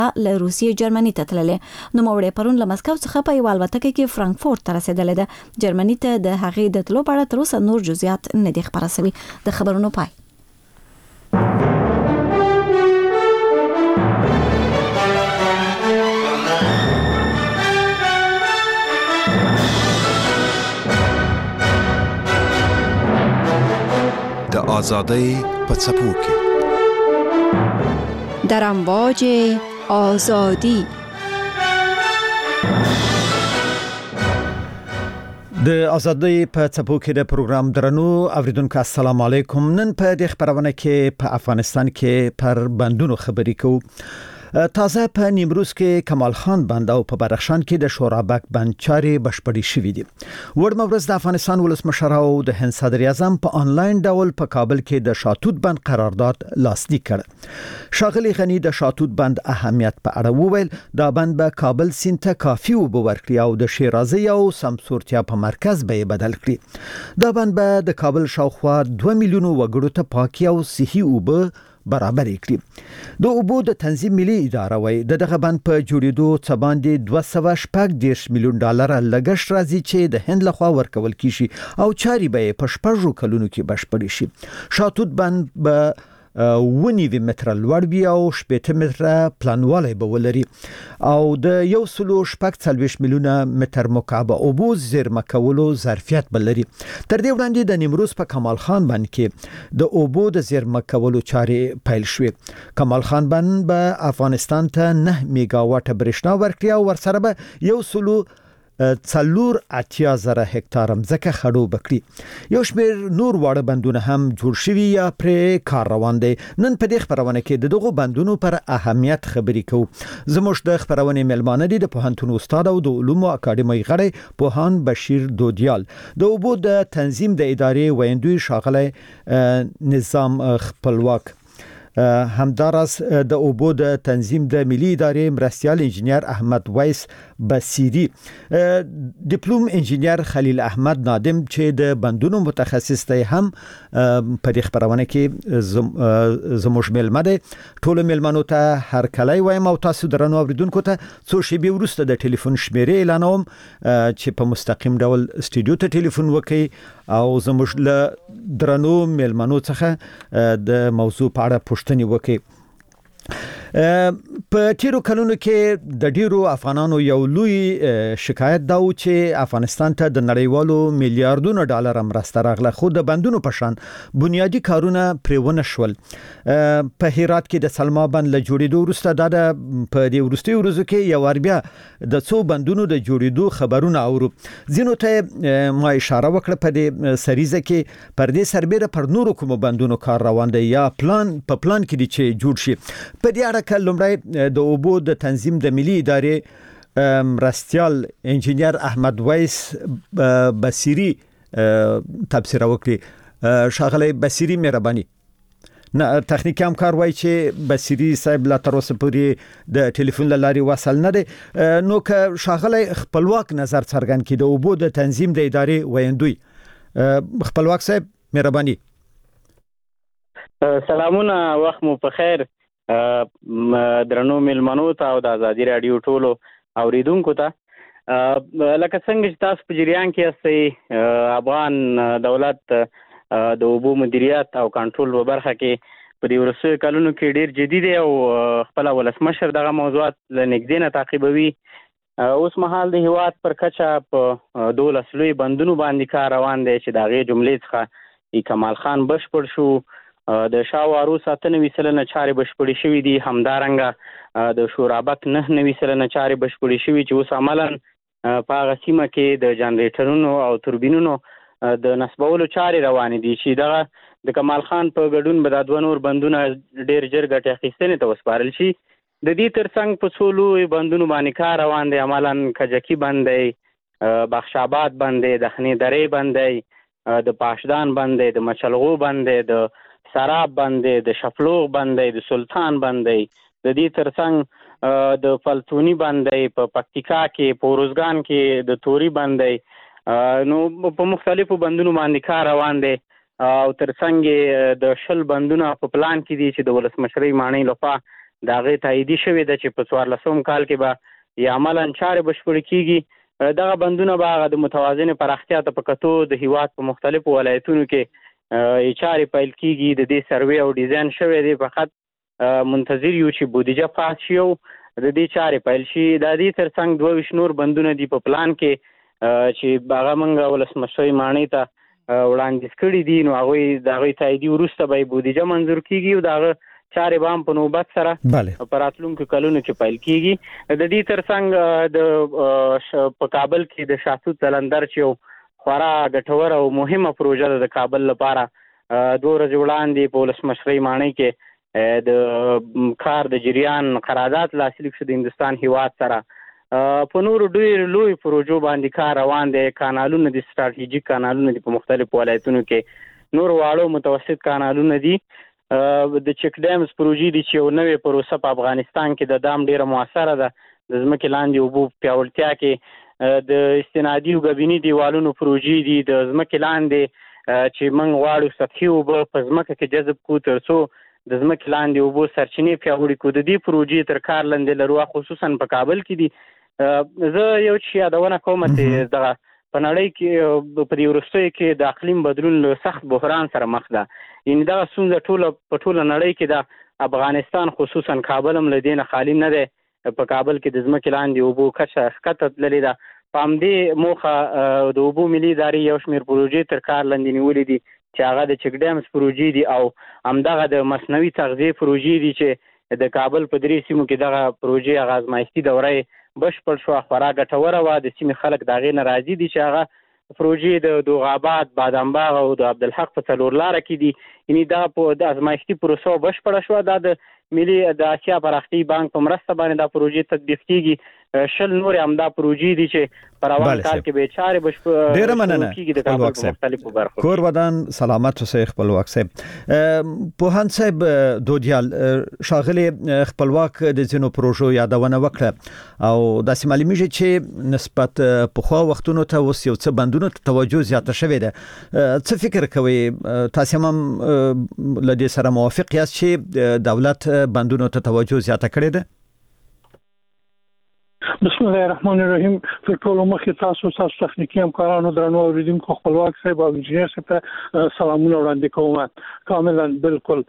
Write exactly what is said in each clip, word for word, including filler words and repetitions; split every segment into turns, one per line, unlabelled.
له روسیې جرمني ته تللې. نو موړې پرون له مسکو څخه په یو الوتکه کې فرانکفورت ته رسیدلې ده. جرمني ته د هغې د تلو په اړه تر اوسه نور جزئیات نه دي خبره شوي. د خبرونو پای.
د آزادۍ په څپو کې
در امواج آزادی.
د آزادۍ په څپو کې د پروګرام درنو اوریدونکو السلام علیکم. نن په دې خبرونه کې په افغانستان کې پر بندونو خبرې کوو. تازه په نیمروز کې کمال خان بند او په بدخشان کې د شورابک بند چارې بشپړې شوې دي. وړمه ورځ د افغانستان ولسمشر او د هند صدر اعظم په انلاین ډول په کابل کې د شاتوت بند قرارداد لاسلیک کړ. شاغلی غنی د شاتوت بند اهمیت په اړه وویل. دا بند به کابل سیند ته کافي اوبه ورکړي او د شیرازي او سمسورتیا په مرکز به بدل کړي. دا بند به د کابل شاوخوا دوه میلیونو وګړو ته پاکي او صحي اوبه برابر کړي. د اوبو د تنظیم ملي اداره وایي د دغه بند په جوړېدو څه باندې دوه سوه شپږ دېرش میلیون ډالر لګښت راځي چې د هند لخوا ورکول کیږي او چاري به په شپږو کلونو کې بشپړ شي. شاتوت بند به ونیوي متر لوړ وي او شپږ متره پلانوالی به ولري او د یو سلو شپږ څلوېښت میلیونه متر مکعب اوبو زیرمه کولو ظرفیت به لري. تر دې وړاندې د نیمروز په کمال خان بند کې د اوبو د زیرمه کولو چارې پیل شوې. کمال خان بند به افغانستان ته نه میگا واټ برېښنا ورکړي او ورسره به یو سلو څلور اتیا زره هکتار ځمکه خړوب کړي. یو شمېر نور واړه بندونه هم جوړ شوي یا پرې کار روان دي. نن په دې خبرونه کې د دغو بندونو پر اهمیت خبرې کوو. زموږ د خبرونې ملمانه دي د پوهنتون استاد او د علومو اکاډمۍ غړی پوهان بشیر دودیال، د اوبو د تنظیم د ادارې ویندوی شاغلی نظام خپلواک، همدارس د اوبو د تنظیم د ملي ادارې مرستیال انجینر احمد ویس بصیری، ډیپلوم انجینر خلیل احمد نادم چې د بندونو متخصص دی هم په دې خبرونه کې زموږ ملمه دی. ټول ملمنو ته هر کله وایم او تاسو درنو اوریدونکو ته څو شیبې وروسته د ټلیفون شمیرې اعلانوم چې په مستقیم ډول استودیو ته ټلیفون وکړي او زموږ له درنو ملمنو څخه د موضوع په اړه پوښتنې وکړي. په تیرو کلونو کې د ډیرو افغانانو یو لوی شکایت دا و چې افغانستان ته د نړیوالو میلیارډونو ډالر مرسته راغله خو د بندونو په شان بنیادی کارونه پرېونه شول. په هرات کې د سلما بند له جوړېدو وروسته دا د په دې وروستي ورځو کې یو اربیا د څو بندونو د جوړېدو خبرونه اورو. ځینو ته ما اشاره وکړه په دې سریزه کې پر دې سربېره پر نورو کوم بندونو کار روان دی یا پلان په پلان کې دي چې جوړ شي. په دې اړه لومړی د اوبو د تنظیم د ملي ادارې مرستیال انجینر احمد ویس بصیری تبصره وکړي. شاغلی بصیری مهرباني. نه تخنیکی همکار وایي چې بصیری صاحب لا تر اوسه پورې د ټلیفون له لارې وصل نه دی. نو که شاغلی خپلواک نظر څرګند کړي د اوبو د تنظیم د ادارې ویندوی خپلواک صاحب مهرباني.
سلامونه، وخت مو په خیر درنو ملمنو ته او د ازادي رادیو ټولو اوریدونکو ته. لکه څنګه چې تاسو په جریان کې یاستئ، افغان دولت د اوبو مدیریت او کنټرول په برخه کې په دې وروستیو کلونو کې ډیر جدي دی او خپل ولسمشر دغه موضوعات له نږدې نه تعقیبوي. اوس مهال د هیواد پر کچه په دولس لوی بندونو باندې کار روان دی چې د هغې جملې څخه کمال خان بشپړ شو، د شاوارو ساتنوي سلنه چارې بشپړې شوي دي، همدارنګه د شورابک نه نوي سلنه چارې بشپړې شوي چې اوس عملا په هغه سیمه کې د جنریټرونو او توربینونو د نصبولو چارې روانې دي چې دغه د کمال خان په ګډون به دا دوه نور بندونه ډېر ژر ګټې اخیستنې ته وسپارل شي. د دې ترڅنګ په څو لویو بندونو باندې کار روان دی، عملا کجکي بند دی، بخش آباد بند دی، د خنې درې بند دی، د پاشدان بند دی، د مچلغو بند دی، د سراب بند دی، د شفلوغ بند دی، د سلطان بند دی، د دې ترڅنګ د فلتونی بند دی، په پکتیکا کې په اروزګان کې د توري بند دی. نو په مختلفو بندونو باندې کار روان دی او ترڅنګ د شل بندونه په پلان کې دي چې د ولسمشرۍ ماڼۍ لخوا د هغې تاییدي شوې ده چې په څوارلسم کال کې به یا عملاً چارې بشپړې کیږي. دغه بندونه به هغه د متوازنې پراختیا ته په کتو د هیواد په مختلفو ولایتونو کې چارې پیل کیږي. د دې سروې او ډیزاین شوی دی، فقط منتظر یو چې بودیجه پاس شي او د دې چارې پیل شي. د دې ترڅنګ دوه ویشت نور بندونه دي په پلان کې چې هغه موږ ولسمشر ماڼۍ ته وړاندیز کړي دي، نو هغوی د هغوی تاییدي وروسته به بودیجه منظور کیږي او د هغه چارې به هم په نوبت سره په راتلونکو کلونو کې پیل کیږي. د دې ترڅنګ د په کابل کې د شاهتوت سلندر چې یو خورا ګټوره او مهمه پروژه ده د کابل لپاره، دوه ورځې وړاندې په ولسمشرۍ ماڼۍ کې د کار د جریان قرارداد لاسلیک شو د هندوستان هیواد سره. په نورو ډېر لوی پروژو باندې کار روان دی. کانالونه دي، ستراتیژیک کانالونه دي په مختلفو ولایتونو کې، نور واړو متوسط کانالونه دي. د چک ډیمز پروژې دي چې یو نوې پروسه په افغانستان کې د دام ډیره موثره ده. د ځمکې لاندې اوبو پیاوړتیا کې د استنادي او غبیني دیوالونو پروژې دي. د ځمکې لاندې چې موږ غواړو سطحي اوبه په ځمکه کې جذب کړو ترڅو د ځمکې لاندې اوبو سرچینې پیاوړې کړو. د دې پروژې تر کار لاندې لرو، خصوصا په کابل کې دي. زه یو چې یادونه کوم چې دغه په نړۍ کې په دې وروستیو کې د اقلیم بدلون له سخت بحران سره مخ ده. یعنې دغه ستونزه ټوله په ټوله نړۍ کې ده. افغانستان خصوصا کابل هم له دې نه خالي نه دی. په کابل کې د ځمکې لاندې اوبو کچه ښکته تللې ده. په همدې موخه د اوبو ملي ادارې یو شمېر پروژې تر کار لاندې نیولې دي چې هغه د چک ډیمز پروژې دي او همدغه د مصنوعي تغذیې پروژې دي چې د کابل په درې سیمو کې دغه پروژې هغه ازمایښتي دوره بشپړ شوه. خورا ګټوره وه. د سیمې خلک د هغې نه راضي دي چې هغه پروژې د دوغاباد، بادام باغ او د عبدالحق په څلور لاره کې دي. یعنې دا په د ازمایښتي پروسه بشپړه شوه. دا د ملي د اسیا پراختیایي بانک په مرسته باندې دا پروژې تطبیق کیږي. شل نور همدا پروژې دي چې په روان کال کې به چارې بشپړ
ډېره مننه
کیږي د کابل په مختلفو برخو.
کور ودان سلامت اوسئ خپلواک صاحب. پوهاند صاحب دودیال شاغلي خپلواک د ځینو پروژو یادونه وکړه او داسې معلومیږي چې نسبت په خو وختونو ته اوس یو څه بندونو ته توجه زیاته شوې ده. څه فکر کوي تاسو هم لدې سره موافق یاست چې دولت بندونو ته توجه زیاته کړې ده؟
بسم الله الرحمن الرحیم. تر ټولو مخکې تاسو تاسو تخنیکی همکارانو درنو اوریدونکو خپلواک صاحب او انجینر صاحب ته سلامونه وړاندې کوم. کاملا بالکل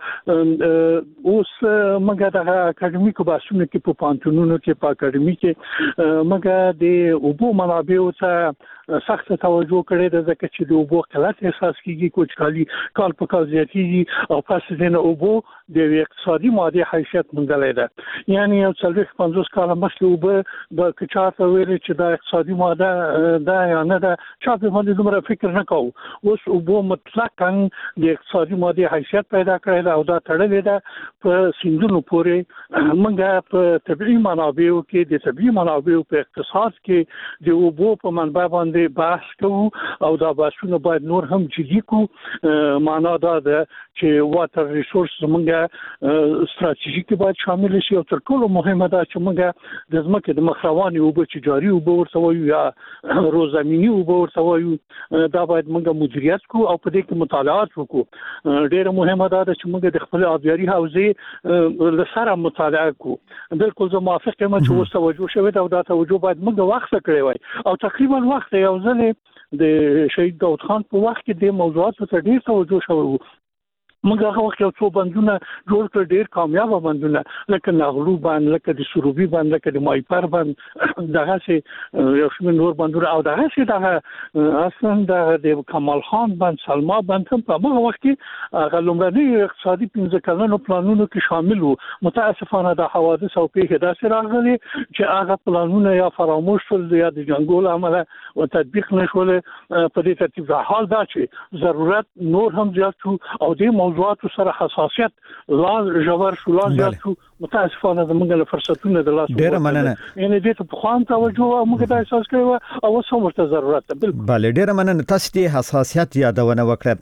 اوس موږ د اکاډمیکو بحثونو کې په پانتونونو کې په اکاډمي کې موږ د اوبو منابعو ته سخت توجه کړې ده، ځکه چې د اوبو قلت احساس کیږي، کوچکالي کال په کال زیاتېږي او پس د اوبو د اقتصادي ماده حیثیت موندلې ده. یعنی یو څلوېښت پنځوس کاله مخکې اوبه د کچاته ویل چې د اقتصادي ماده ده یا نه ده، چا په باندې دومره فکر نه کوو. اوس اوبو مطلقاً د اقتصادي ماده حیثیت پیدا کړی ده او دا تړلې ده په سیندونو پورې. موږ په طبیعي منابعو کې د طبیعي منابعو په اقتصاد کې د اوبو په منبع باندې بحث کوو او دا بحثونه باید نور هم جدي کوو. معنا دا ده چې واټر ریسورس موږ ستراتیژیک باید شامل شي او تر ټولو مهمه ده چې موږ د ځمکې د مخرواني اوبه چې جاري اوبه ورته وایو یا روزمینی اوبه ورته وایو، دا باید موږ مدیریت کوو او په دې کې مطالعات وکړو. ډېره مهمه ده چې موږ د خپل آبیاري حوزې له سره مطالعه کوو. بالکل زه موافق یم چې اوس توجه شوې ده او دا توجه باید موږ وخت کړی وای او تقریبا وخت یو ځل د شهید داود خان په وخت کې د موضوعاتو ته ډېر توجه شوی و. موږ هغه وخت یو څو بندونه جوړ کړ، ډېر کامیاب بندونه، لکه نغلو بند، لکه د سروبي بند، لکه د مایپر بند، دغه سي یو شمېر نور بندونه او دغه سي دغه اصلا د کمال خان بند، سلما بند هم په هغه وخت کې هغه لومړني اقتصادي پنځه کلنو پلانونو کې شامل وو. متاسفانه د حوادث او پیښې داسې راغلي چې هغه پلانونه یا فراموش شول یا د جنګول عمله او تطبیق نشول. په دې ترتیب حال دا چې ضرورت نور هم زیات شو او د موضوعاتو سره حساسیت لا ژور شو، لا زیات شو. متاسفانه زموږ له فرصتونو د لاس
ډېره مننه.
یعنی دې ته په خوان توجه او موږ ته احساس کوي او اوس هم ورته ضرورت ده. بالکل
بله ډېره مننه. تاسو د حساسیت یادونه وکړه.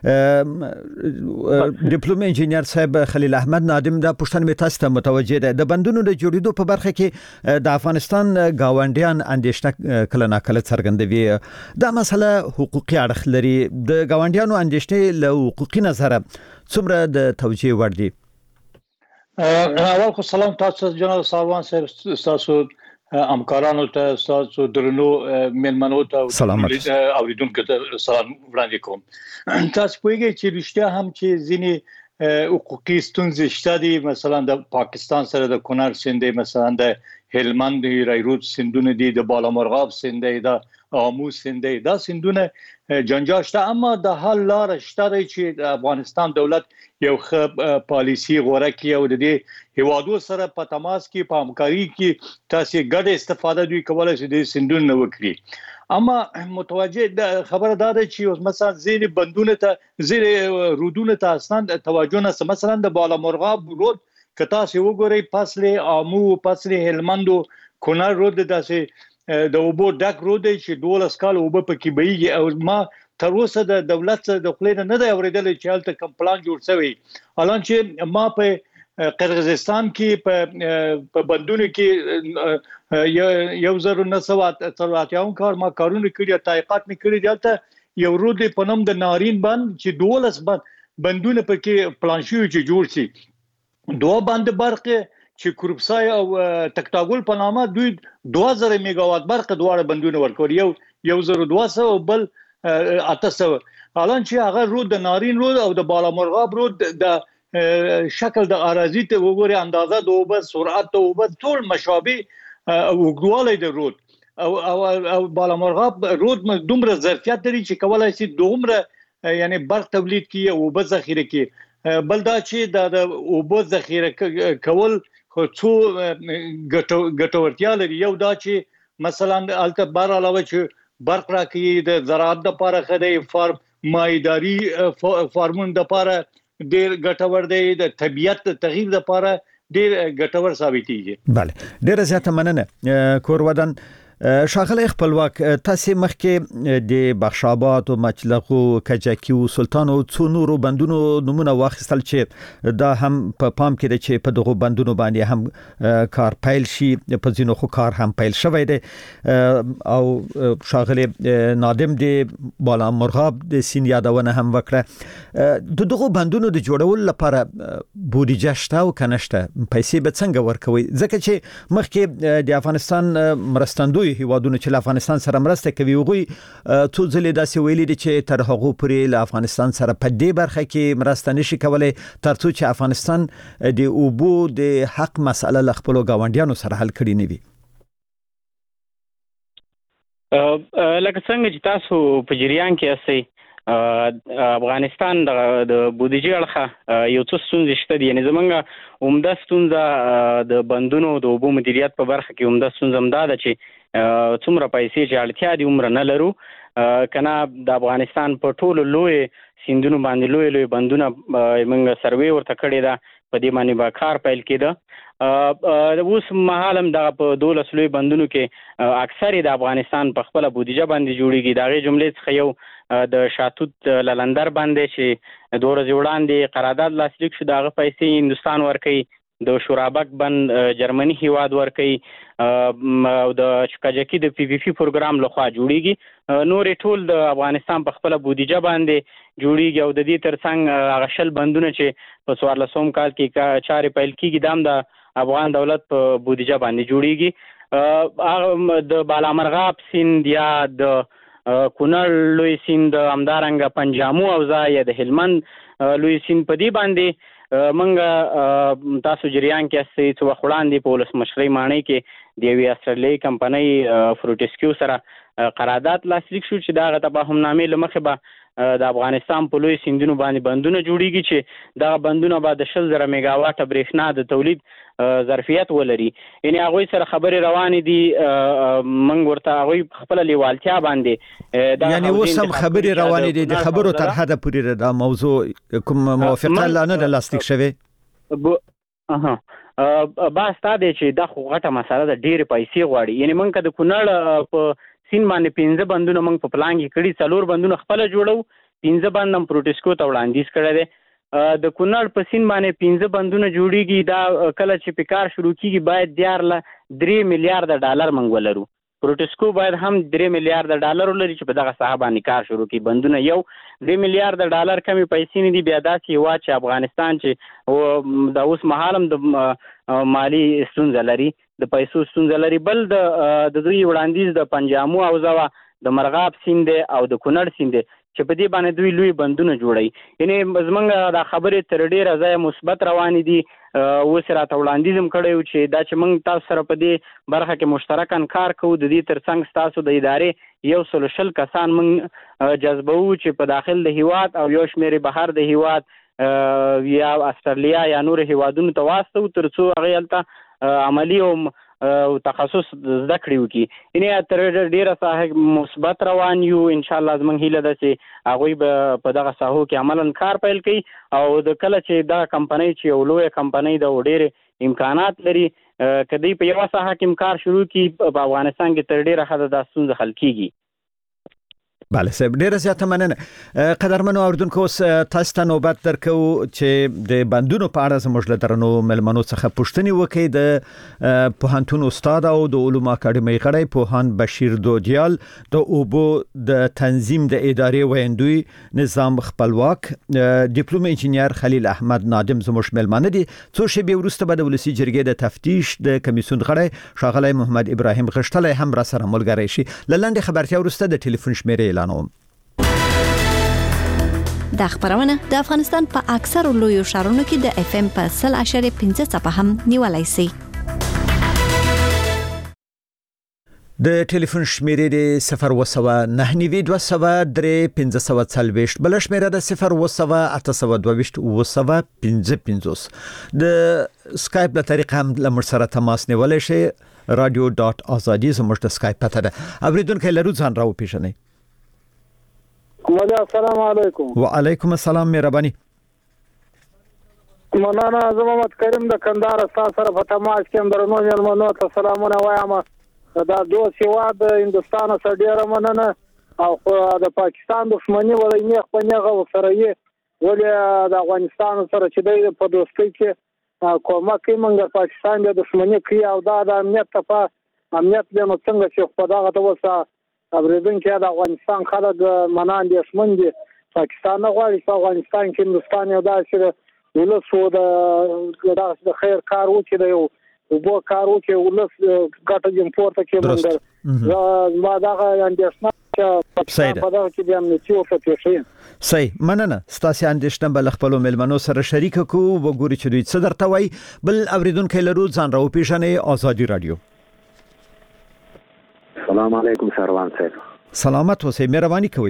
ډیپلوم انجینر صاحب خلیل احمد نادم دا پښتنه مې تاسو ته متوجه ده. د بندونو د جوړېدو په برخه کې د افغانستان گاونډیان اندېښنه کله ناکله څرګندوي. دا مسله حقوقي اړخ لري. د گاونډیانو اندېښنې له حقوقي نظره څومره د توجیه وړ دي؟
اول خو سلام تاسو جنرال ساروان صاحب، تاسو همکارانو ته، تاسو درنو ملمنو ته
سلامت
اوریدونکو ته سلام وړاندې کوم. تاسو پوهیږئ چې رښتیا هم چې ځینې حقوقي ستونزې شته دي، مثلا د پاکستان سره د کونړ سیند دی، مثلا د هلمند دی، رایروت سیندونه دي، د بالامرغاب سیند دی، د آمو سیند دی، دا سیندونه جنجال شته، اما د حل لار شته چې د افغانستان دولت یو ښه پالیسی غوره کړي او د دې هیوادو سره په تماس کې په همکاري کې تاسو ګډه استفاده دوی کولای شي د سیندونو وکړي. اما متوجه د خبره دا ده چې مثلا زیر بندونه ته زیر رودونه ته اصلا توجه نه، مثلا د بالامرغاب رود که تاسو وګورئ فاصله آمو فاصله هلمند او کونړ رود داسې د اوبو ډک رود دی چې دولس کال اوبه پکې بهیږي، او ما تر اوسه د دولت د خپل نه دی اوریدل چې هلته کوم پلان جوړ شوی. الان چې ما په قرغیزستان کې په بندونو کې یو زر نه سوه اتیا کار ما کارونه کړی، تحقیقات مې کړی، دلته یو رود په نوم د نارین بند چې دولس بندونه پکې پلان شوی چې جوړ شي. دوه بند برق چې کوربسای او تکتاګل په نامه دوی دوه زره میگاوات برق دواړه بندونه ورکول، یو یو زره دوه سوه او بل اته سوه. الان چې هغه رود د نارین رود او د بالامرغاب رود د شکل د اراضی ته وګوري، اندازه د اوبه، سرعت د اوبه، ټول مشابه وګړوالی د رود او او بالامرغاب رود دومره ظرفیت لري چې کولای شي دومره یعنی برق تولید کړي او اوبه ذخیره کړي. بل دا چې د اوبه ذخیره کول خو څو ګټورتیا لري. یو دا چې مثلا الته بار علاوه چې برق راکړي د زراعت لپاره خدای فارم مایداری فارمون لپاره ډیر ګټور دی، د طبيعت تغییر لپاره ډیر ګټور ثابتېږي.
بله، ډیر زیاته مننه کورودن. شاغله خپلواک، تاسو مخکې د بخشاباد او مچلغو کجکی او سلطان او څو نورو بندونو نمونه واخیستل چې دا هم په پا پام کې دی چې په دغه بندونو باندې هم کار پیل شي، په ځینو خو کار هم پیل شوی دی. او شاغله نادم د بالامرغاب د سین یادونه هم وکړه. د دغه بندونو د جوړول لپاره بودیجه شته او کنهشته، پیسې به څنګه ورکوي؟ ځکه چې مخکې د افغانستان مرستندوی هیوادونو چې افغانستان سره مرسته کوي، وغوي څو ځلې داسې ویلي دي چې تر هغه پورې له افغانستان سره په دې برخه کې مرسته نشي کولای ترڅو چې افغانستان د اوبو د حق مسله له خپل گاونډیانو سره حل کړي نه وي.
لکه څنګه چې تاسو په جریان کې اسئ، افغانستان د بودیجې اړخه یو څه ستونزې شته دي. یعنی زمونږ عمده ستونزه د بندونو د اوبو مدیریت په برخه کې عمده ستونزه هم دا ده چې څومره پیسې چې اړتیا دي عمره نه لرو. کنه د افغانستان په ټولو لوی سیندونو باندې لوی لوی بندونه موږ سروې ورته کړې ده، په دې باندې به کار پیل کېده. اوس مهال هم دغه په دولس لوی بندونو کې اکثر د افغانستان په خپله بودیجه باندې جوړېږي. د هغې جملې څخه یو د شاتوت للندر باندې چې دوه ورځې وړاندې قرارداد لاسلیک شو، د هغه پیسې هندوستان ورکوي، د شورابک بند جرمني هیواد ورکوي، او د کجکی د پی پی پی پروګرام لخوا جوړیږي. نورې ټول د افغانستان په خپله بودیجه باندې جوړیږي او د دې ترڅنګ هغه شل بندونه چې په څوارلسم کال کې چارې پیل کېږي دا هم د افغان دولت په بودیجه باندې جوړیږي. د بالامرغاب سیند یا د کونړ لوی سیند، همدارنګه پنجامو اوزا یا د هلمند لوی سیند، په دې باندې منګه تاسو جریان کې اسئ څو وخت وړاندې په ولسمشرۍ ماڼۍ کې د یوې استرالیایي کمپنۍ فروټسکیو سره قرارداد لاسلیک شو چې د هغه تفاهم نامې له مخې به د افغانستان په لوی سیندونو باندې بندونه جوړیږي چې دغه بندونه به د شل زره میگاواټه برېښنا د تولید ظرفیت ولري. یعنی هغوی سره خبرې روانې دي، موږ ورته هغوی خپله لیوالتیا باندې
یعنی اوس هم خبرې روانې دي، د خبرو تر حده پورې دا موضوع کوم موافقه لا نه ده لاسلیک شوې؟
اها بس دا دی چې دا خو غټه مسله ده، ډېرې پیسې غواړي. یعنی موږ که د کونړ په سین باندې پنځه بندونه موږ په پلان کې کړي، څلور بندونه خپله جوړو، پنځه بند هم پروټسکو ته وړاندیز کړی دی. د کونړ په سین باندې پنځه بندونه جوړیږي، دا کله چې په کار شروع کیږي باید دیارله درې میلیارډه ډالر موږ ولرو پروتسکو باید هم درې میلیارډ ډالر ولري چې په دغه ساحه باندې کار شروع کړي. بندونه یو درې میلیارډ ډالر کمې پیسې نه دي، بیا داسې هېواد چې افغانستان چې د اوس مهال هم د مالي ستونزه لري، د پیسو ستونزه لري. بل د د دوی وړاندیز د پنجامو حوزه د مرغاب سیند او د کونړ سیند چې په دې باندې دوی لوی بندونه جوړوي. یعنې زمونږ دا خبرې تر ډېره ځایه مثبت روانې دي. اوس راته وړاندیز هم کړی و چې دا چې موږ تاسو سره په دې برخه کې مشترکاً کار کوو، د دې تر څنګ ستاسو د ادارې یو سل شل کسان موږ جذبوو چې په داخل د هیواد او یو شمېرې بهر د هیواد یا استرالیا یا نور هیوادونو ته واستو تر څو هغې هلته عملي او او تخصص زده کړی وکړي. یعنې تر ډېره ساحه مثبت روان یو. انشاءالله زموږ هیله ده چې هغوی به په دغه ساحو کې عملاً کار پیل کوي او د کله چې دغه کمپنۍ چې یو لویه کمپنۍ ده او ډېرې امکانات لري، که دوی په یوه ساحه کې کار شروع کړي په افغانستان کې تر ډېره حده دا ستونزه حل کېږي.
بله صاحب، ډیره زیاته مننه. قدرمنو اوریدونکو، اوس تاسو ته نوبت درکو چې د بندونو په اړه زموږ له درنو ملمنو څخه پوښتنې وکړي. د پوهنتون استاد او د علومو اکاډمۍ غړی پوهاند بشیر دودیال، د اوبو د تنظیم د ادارې ویندوی نظام خپلواک، ډیپلوم انجینیر خلیل احمد نادم زموږ ملمنه دي. څو شېبې وروسته به د ولسی جرګې د تفتیش د کمیسیون غړی ښاغلی محمد ابراهیم غشتلی هم را سره ملګری شي. له لنډې خبرتیا وروسته د ټلیفون شمیرې اعلانوم.
دا خبرونه د افغانستان په اکثر لویو ښارونو کې د اف ام په سل اشاریه پنځه څپه هم نیولای شي.
د ټلیفون شمیرې د صفر وسوه نه نیوي دوه سوه درې پنځه سوه څلوېښت، بل شمیره د صفر وسوه اته سوه دوه ویشت اوه سوه پنځه پنځوس. د سکایپ له طریقه هم له موږ سره تماس نیولی شئ. رادیو ډاټ ازادي زموږ د سکایپ پته ده. اوریدونکي لرو ځان را وپېژنئ.
السلام علیکم.
وعلیکم السلام. مهرباني.
مننه. زه محمد کریم د کندهار تاسو سره په تماس کې درنو مېلمنو ته سلامونه وایم. دا دوه هیواد هندستان سره ډیره مننه او د پاکستان دښمنی ولې نه خو نه سره یې ولې د افغانستان سره چې د په دوستۍ کې کومه کې موږ پاکستان د دښمنی کوي او دا د امنیت په امنیت له نو څنګه چې په دغه توسه ابریدون کې د افغانستان خلک منان دي شمن دي پاکستان نه غواړي چې افغانستان کې هندستان یو داسې ولسو د د خیر کار وکړي د یو وبو کار وکړي ولس ګټه جن پورته کې مونږ ما دغه اندېښنه چې پاکستان په دغه کې د امنیتي او فتوشي
صحیح. مننه. ستاسو اندېښنه بل خپل ملمنو سره شریک کو وګوري چې دوی څه درته وایي. بل اوریدونکو لرو ځان را وپېژنئ. ازادي رادیو.
السلام علیکم سروان صاحب.
سلامت اوسئ. مهرباني کوئ.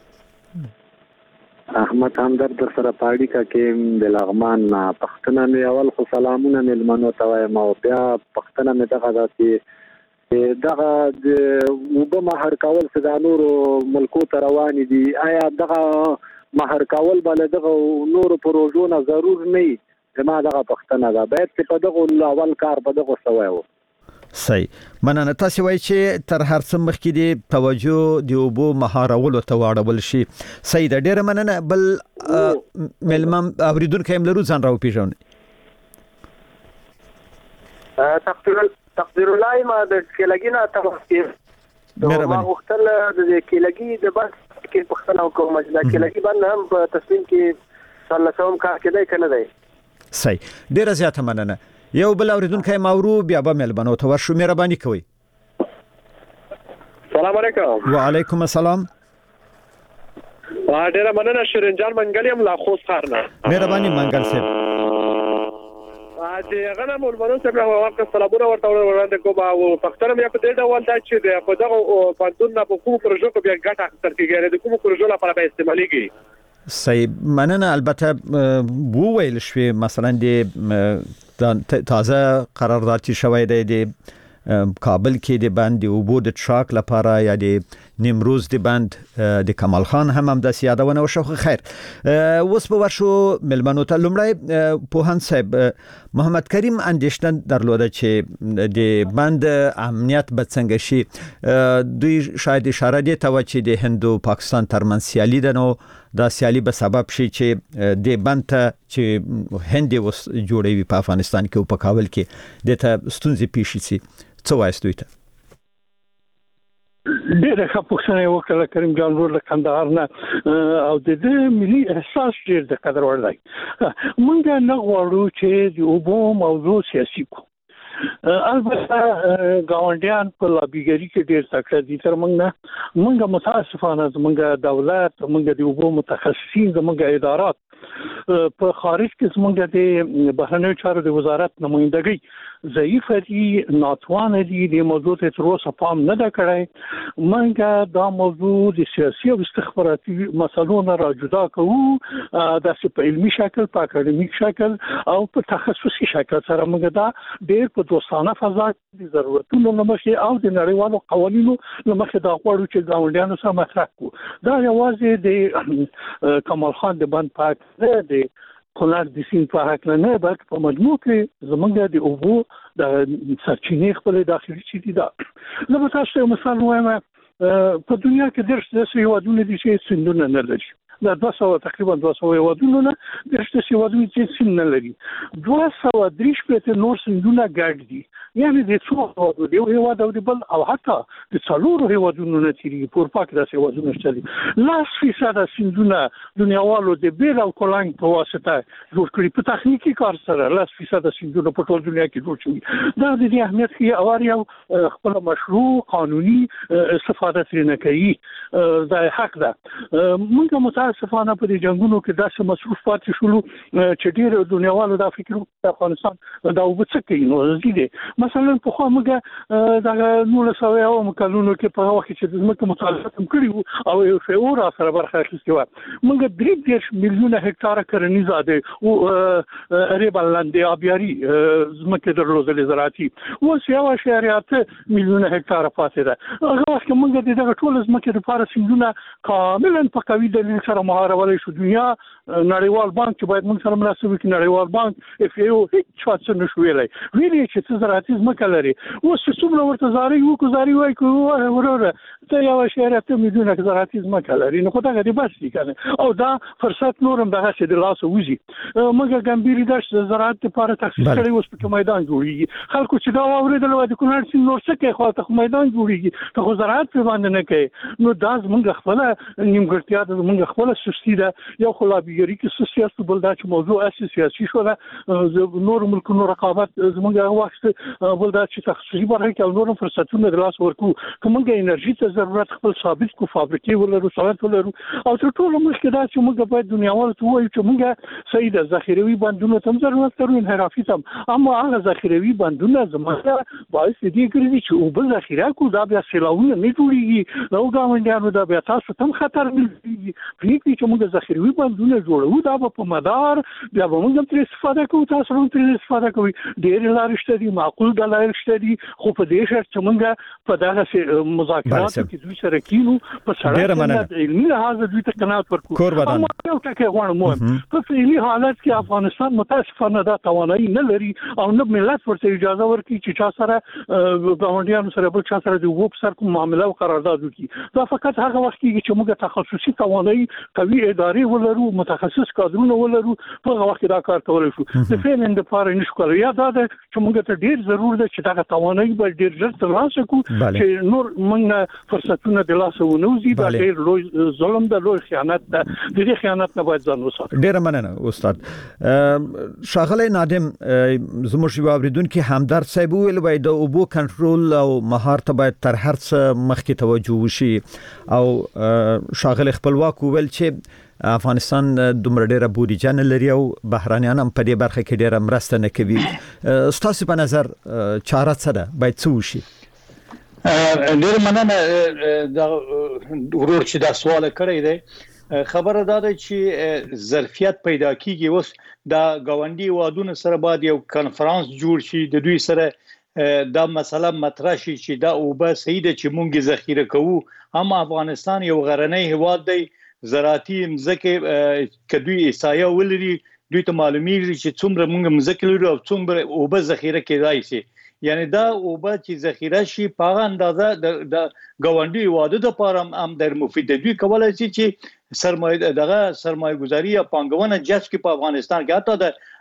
احمد همدرد در سره پاړی کا کې د لغمان پښتنه مې اول خو سلامونه ملمنو ته وایم او بیا پښتنه مې دغه داسې دغه د وبه مهر کول چې د نورو ملکو ته روان دي، آیا دغه مهر کول بل دغه نورو پروژو نه ضرور نه زما دغه پښتنه ده باید چې په دغه اول کار په دغه سوای و.
صحیح. مننه. تاسو وایي چې تر هر څه مخکې دی توجه دی اوبو مهارولو ته واړول شي. صحیح ده. ډیره مننه. بل ملمم اوریدونکو هم لرو ځان را وپېژنئ.
تقدیر تقدیر الله ما د کلګی نه تاسو ما وختل د کلګی د بس کې پښتنه کوم چې د کلګی باندې هم په تصمیم کې صلی سوم کار کېدای کنه دی.
صحیح. ډیره زیاته مننه. یو بل اوریدونکو ماورو بیا به ملمنو ته ورشو. مهرباني کوئ.
سلام علیکم.
وعلیکم السلام.
ډیره مننه. شیرین جان منګل یم لا خوست ښار نه.
مهرباني منګل صاحب.
چې هغه نه مولمنو صاحب واقع سلامونه ورته وړاندې کوم او پښتنه مې په دې ډول دا چې د په دغه پانتون نه په کوم پروژو کې بیا ګټه اخیستل کېږي د کوم پروژو لپاره به استعمالېږي.
صحیح. مننه. البته وو ویل شوی مثلا د تازه قرارداد چې شوی دی د کابل کې د بند د اوبو د ټراک لپاره یا د نیمروز د بند د کمال خان هم هم د سیادونه وشو. خیر. اوس به ورشو ملمنو ته. لومړی پوهاند صاحب محمد کریم اندېښنه درلوده چې د بند امنیت به څنګه شي. دوی شاید اشاره دی ته چې د هند او پاکستان ترمنځ سیالي ده، نو دا سیالي به سبب شي چې د بند ته چې هند وس جوړوي په افغانستان کې او په کابل کې د ته ستونزې پیښ شي. څه وایي دوی ته؟
ډېر ښه پوښتنه وکړه کریم جان ورور له کندهار نه او د دې ملي احساس ډېر د قدر وړ دی. موږ نه غواړو چې د اوبو موضوع سیاسي کو. البته ګاونډیان په لابیګری کې ډېر تکړه دي تر موږ نه. موږ متاسفانه زموږ دولت، موږ د اوبو متخصصین، زموږ ادارات په خارج کې زموږ د بهرنیو چارو د وزارت نمائندګي ضعیف دي، ناتوان دي، د موضوع ته تر اوسه پام نه ده کړی. موږ دا موضوع د سیاسي او استخباراتي مسلو نه را جدا کوو، داسې په علمي شکل، په اکاډمیک شکل او په تخصصي شکل سره. موږ دا ډېر په دوستانه فضا کې د ضرورتونو له مخې او د نړیوالو قوانینو له مخې دا غواړو چې ګاونډیانو سره مطرح کړو. دا یوازې د کمال خان د بند پاک نه دی، کونړ د سیند په حق نه، بلکې په مجموع کې زموږ د اوبو د سرچینې خپل داخلي چي دا. زه به تاسو ته مثال وایم، په دنیا کې ډېر څه هېوادونه دي چې سیندونه نه لري. دا دوه سوه تقریبا دوه سوه هېوادونه نه ډېر څه هېوادونه چې سیند نه لري. دوه سوه درې شپېته نور سیندونه ګډ دي، یعنې د څو هېوادو د یو هېواد او د بل او حتی د څلورو هېوادونو نه تېرېږي. په اروپا کې داسې هېوادونه شته دي. لس فیصده سیندونه دنیاوالو د بیل او کلنګ په واسطه جوړ کړي، په تخنیکي کار سره لس فیصده سیندونه په ټول دنیا کې جوړ شوي. دا د دې اهمیت ښيي او هر یو خپله مشروع قانوني استفاده ترې نه کوي. دا حق ده. موږ متاسفانه په دې جنګونو کې داسې مصروف پاتې شولو چې ډېر دنیاوالو دا فکر وکړي د افغانستان دا اوبه څه کوي. نو زیږي مثلا په خو موږ دا نولس سوه اووه کلونو کې په وخت چې د ځمکې مطالعات هم کړي وو او یو شعور سره برخه اخیستې وه. موږ درې دېرش میلیونه هکټاره کرنیز آبادي او ریبل لاندې آبیاري ځمکې درلودلې زراعتي، اوس یو اعشاریه اته میلیونه هکټاره پاتې ده. هغه وخت کې موږ د دغه ټول ځمکې لپاره سیندونه کاملا په قوي دلیل سره مهارولی شو. دنیا نړیوال بانک چې باید موږ سره مرسته وکړي، نړیوال بانک اف ای او هیڅ څه نشو ویلی ویلي چې څه زراعتي ځمکه لري. اوس چې څومره ورته زارۍ وکړو زارۍ وایي که وروره ته یو اعشاریه اته میلیونه زراعتي ځمکه لري، نو خو دغه دې بس دي که نه. او دا فرصت نور هم دغسې د لاسه وځي. موږ ګمبیري دشت د زراعت لپاره تخصیص کړی، اوس پکې میدان جوړېږي. خلکو چې دا واورېدل وایي د کونړ سیند نور څه کوي، خواته خو میدان جوړېږي، ته خو زراعت پرې باندې نه کوي. نو دا زموږ خپله نیمګړتیا ده، زموږ خپله سستي ده. یو خو لابیګري کې څه سیاست، بل دا چې موضوع اصلي سیاسي شوله. نور ملکونو رقابت زموږ هغه وخت، بل دا چې تخصصي برخه کې او نور فرصتونه د لاس ورکو. که موږ انرژي ته ضرورت خپل ثابت کو، فابریکې ولرو، صنعت ولرو، او تر ټولو مخکې دا چې موږ باید دنیاوالو ته ووایو چې موږ صحیح ده ذخیروي بندونو ته هم ضرورت لرو، انحرافي ته هم. اما هغه ذخیروي بندونه زموږ باعث دې ګرځي چې اوبه ذخیره کړو، دا بیا سیلاوونه نه جوړېږي. نو ګاونډیانو دا بیا تاسو ته هم خطر ملګري. پرېږدي چې موږ ذخیروي بندونه جوړوو، دا به په مدار بیا به موږ هم ترې استفاده کوو، تاسو هم ترې استفاده کوئ. ډېرې لارې شته دي، معقول دلایل شته دي، خو په دې شرط چې موږ په دغه مذاکراتو کې دوی سره کینو، په سره د علمي لحاظ دوی ته قناعت ورکړو. اما یو ټکی غواړم مهم، په فعلي حالت کې افغانستان متاسفانه دا توانایي نه لري او نه ملت ورته اجازه ورکړي چې چا سره ګاونډیانو سره بل چا سره د اوبو په سر کوم معامله او قرارداد وکړي. دا فقط هغه وخت کېږي چې موږ تخصصي توانایي، قوي ادارې ولرو، متخصص کادرونه ولرو، په هغه وخت کې دا کار کولی شو. د فعلا دپاره نشو کولی. یا دا ده چې موږ ته ډېر ضرور ده چې دغه توانایي به ډېر ژر ترلاسه کړو چې نور موږ فرصتونه د لاسه ونه وځي. دا ډېر لوی ظلم ده، لوی خیانت ده. د دې خیانت نه باید ځان وساتو.
ډېره مننه استاد. ښاغلی نادم، زموږ یو اورېدونکي همدرد صاحب وویل وایي د اوبو کنټرول او مهار ته باید تر هر څه مخکې توجه وشي، او ښاغلی خپلواک وویل چې افغانستان دومره ډیره بودیجه نه لري او بهرانيان هم په دې برخه کې ډیره مرسته نه کوي. ستاسو په نظر چاره څه ده، باید څه وشي؟
ډیر مننه دا ورور چې دا سوال کړی دی. خبره دا ده چې ظرفیت پیدا کیږي. اوس دا غونډي وادونه سره باید یو کانفرنس جوړ شي، د دوی سره دا مسله مطرح شي چې دا اوبه صحیح ده چې مونږ ذخیره کوو. اما افغانستان یو غرنی هیواد دی، زراعتي مځکه کدوې احصایه ولري، دوی ته معلومیږي چې څومره موږ مځکه لرو او څومره اوبه ذخیره کېدای شي. یعنی دا اوبه چې ذخیره شي په هغه اندازه د ګاونډي هیوادو لپاره هم ډېر مفید دی. دوی کولای شي چې سرمایه دغه سرمایه گذاري یا پانګونه جذب کړي په افغانستان کې. حتی د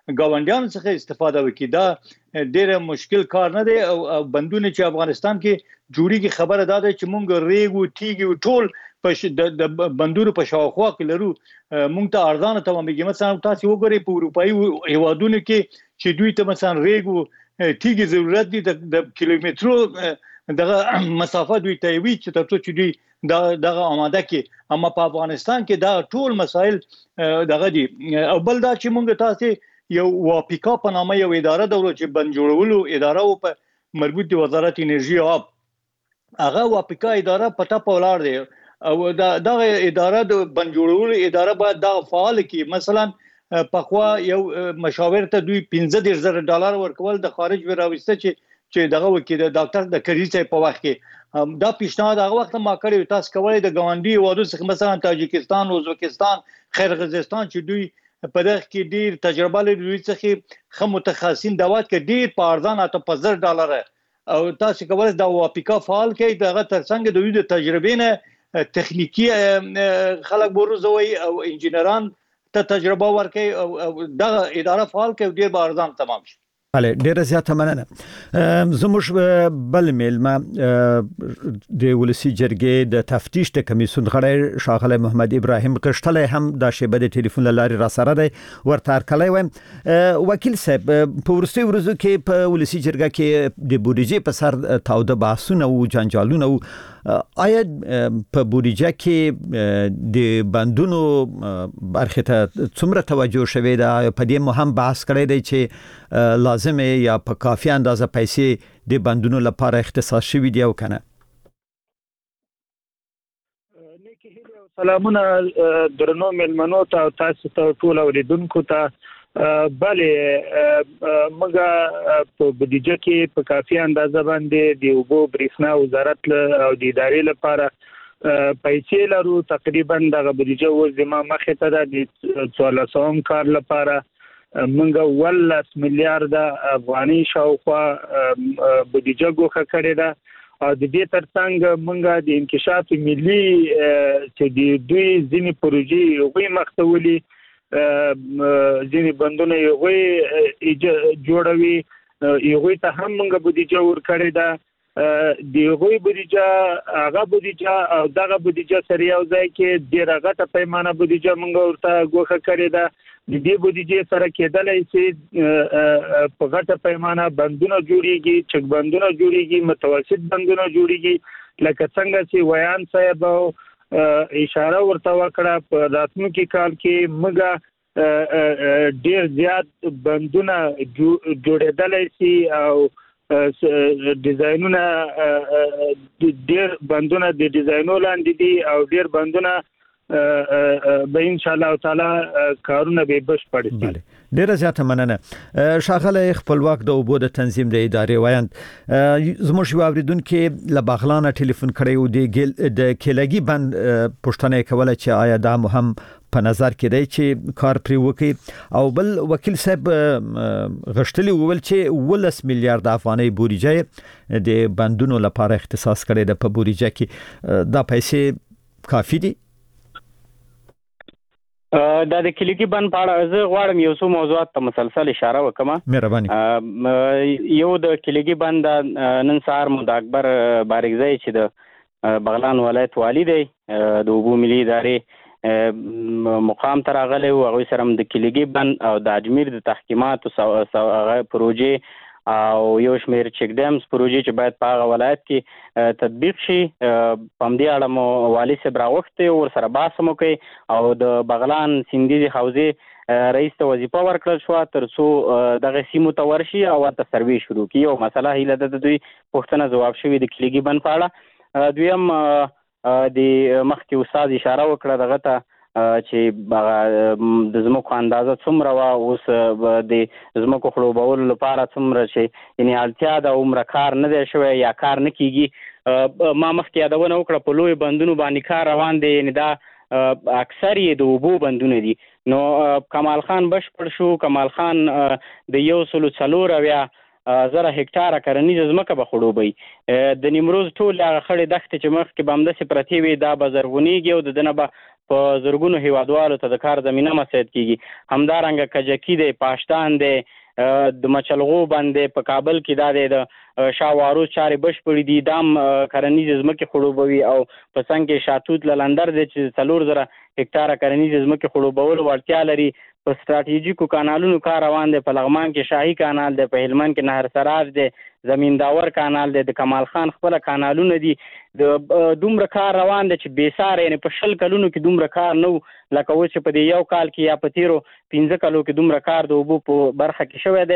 ګاونډیانو څخه استفاده وکړي. دا ډېر مشکل کار نه دی او بندونه چې افغانستان کې جوړیږي خبره دا ده چې مونږ ریګو تیګو ټول په د بندونو په شاوخوا کې لرو. مونږ ته ارزانه تمامېږي. مثلا تاسو وګورئ په اروپایي هیوادونو کې چې دوی ته مثلا ریګو تیګي ضرورت دي د کیلومترو دغه مسافه دوی ته وی چې تاسو چې دوی دا دغه آماده کې. اما په افغانستان کې دا ټول مسائل دغه دي. او بل دا چې مونږ تاسو یو واپیکا په نامه یو اداره درلود چې بند جوړولو اداره او په مربوط دی وزارت انرژي او آب. هغه واپیکا اداره پټه په ولاړ دی او دا دغه اداره د بند جوړولو اداره باید دا فعال کی. مثلا پخوا یو مشاور ته دوی پنځه زره ډالر ورکول د خارج وراوسته چې چې دغه وکړي د ډاکټر د کریزه په وخت کې دا پیشنهاد هغه وخت ما کړی. تاسو کولای د ګاونډي هیوادو څخه مثلا تاجکستان، ازبکستان، قرغیزستان چې دوی په دغه کې ډیر تجربه لري، دوی څخه خو متخصصین دعوت کې ډیر په ارزان اته په زر ډالر او تاسو کولای د واپیکا فعال کې دغه ترڅنګ د دوی د تجربې نه تخنیکی خلک بروزوي او انجنیران ته تجربه ورکړي او دغه اداره فعال کې ډیر به ارزان تمام شي.
بله ډیره زیاته مننه. زموږ بل میلمه د ولسی جرګې د تفتیش د کمیسیون غړی ښاغلی محمد ابراهیم قشتلی هم د شیبه د ټلیفون له لارې را سره دی. ورته هرکلی وایم. وکیل صاحب په وروستیو ورځو کې په ولسی جرګه کې د بودیجې په سر تاوده بحثونه او جنجالونه و. آیا په بودیجه کې د بندونو برخه ته څومره توجه شوې ده؟ په دې مهم بحث کړی دی چې لازمه یا په کافي اندازه پیسې د بندونو لپاره اختصاص شوي دي او کنه؟
سلامونه درنو ملمنو ته تاسو ته ټول اوریدونکو ته. بله موږ په بودیجه کې په کافي اندازه باندې د اوبو برېښنا وزارت او د ادارې لپاره پیسې لرو. تقریبا دغه بودیجه اوس زما مخې ته ده د څوارلسم کال لپاره موږ ولس میلیارډ افغاني شاوخوا بودیجه ګوښه کړې ده. او د دې ترڅنګ موږ د انکشاف ملي چې د دوی ځینې پروژې یوې مختولي ځینې بندونه یوې جوړوي یوې ته هم موږ بودیجه ورکړې ده. د یوې بودیجه هغه بودیجه او دغه بودیجه سره یو ځای کې ډېره غټه پیمانه بودیجه موږ ورته ګوښه کړې ده. د دې بودیجې سره کېدلی چې په غټه پیمانه بندونه جوړیږي، چک بندونه جوړیږي، متوسط بندونه جوړیږي. لکه څنګه چې ویان صاحب اشاره ورته وکړه په راتلونکي کال کې موږ ډېر زیات بندونه جوړېدلی شي او ډیزاینونه ډېر بندونه د ډیزاینو لاندې دي او ډېر بندونه به ان شاء الله تعالی کارونه به بشپړ شي.
ډیره زیاته مننه. ښاغلی خپلواک د اوبو د تنظیم د ادارې وایند زموږ یو اوریدونکو له بغلان ټلیفون کړی و د کېلګي بند پوښتنه کوله چې آیا دا مهم په نظر کې دی چې کار پرې وکړي. او بل وکیل صاحب غشتلی وویل چې ولس میلیارډ افغانۍ بودیجه د بندونو لپاره اختصاص کړی ده. په بودیجه کې دا پیسې کافي دي؟
دا د کلیګي بند په اړه زه غواړم یو څو موضوعات ته مسلسل اشاره وکم.
مهرباني.
یو د کلیګي بند نن سهار مو د اکبر بارګزی چې د بغلان ولایت والی دی د اوبو ملي ادارې مقام ته راغلی و. هغوی سره د کلیګي بند او د اجمیر د تحکیماتو پروژې او یو شمېر چک ډیمز پروژې چې باید په هغه ولایت کې تطبیق شي په همدې اړه مو والي صاحب راوښتی ورسره بحث مو کوي او د بغلان سیندیزې حوزې رئیس ته وظیفه ورکړل شوه تر څو دغه سیمو ته ورشي او ورته سروې شروع کړي. یو مسله هیله ده د دوی پوښتنه ځواب شوې د کلیګي بند په اړه. دویم د مخکې استاد اشاره وکړه دغه ته چې د ځمکو اندازه څومره وه، اوس د ځمکو خړوبولو لپاره څومره چې یعنې اړتیا ده عمره کار نه دی شوی یا کار نه کیږي. ما مخکې یادونه وکړه په لویو بندونو باندې کار روان دی، یعنې دا اکثر یې د اوبو بندونه دي. نو کمال خان بشپړ شو، کمال خان د یو سلو څلور اویا زره هکټاره کرنیزه ځمکه به خړوبوي. د نیمروز ټول هغه خړې دښتې چې مخکې به همداسې پرتې وي دا به زرغونېږي او د ده نه به په زرګونو هیوادوالو ته د کار زمينه مساعد کیږي. همدارنګه کجکی دی، پاشتان دی، د مچلغو باندې په کابل کې دا د شاوارو چارې بشپړې دي، دام کرنیز ځمکې خړوبوي او په څنګ کې شاتوت لندر دی چې څلور زره هکټاره کرنیز ځمکې خړوبول وړتیا لري. په ستراتیژیکو کانالونو کار روان دی، په لغمان کې شاهي کانال دی، په هلمند کې نهر سراج دی، زمینداور کانال دی، د کمال خان خپل کانالونه دي. د دومره کار روان دی چې بیساره، یعنی په شل کلونو کې دومره کار نو لکه اوس چې په دې یو کال کې یا په تیرو پنځه کلو کې دومره کار د اوبو په برخه کې شوی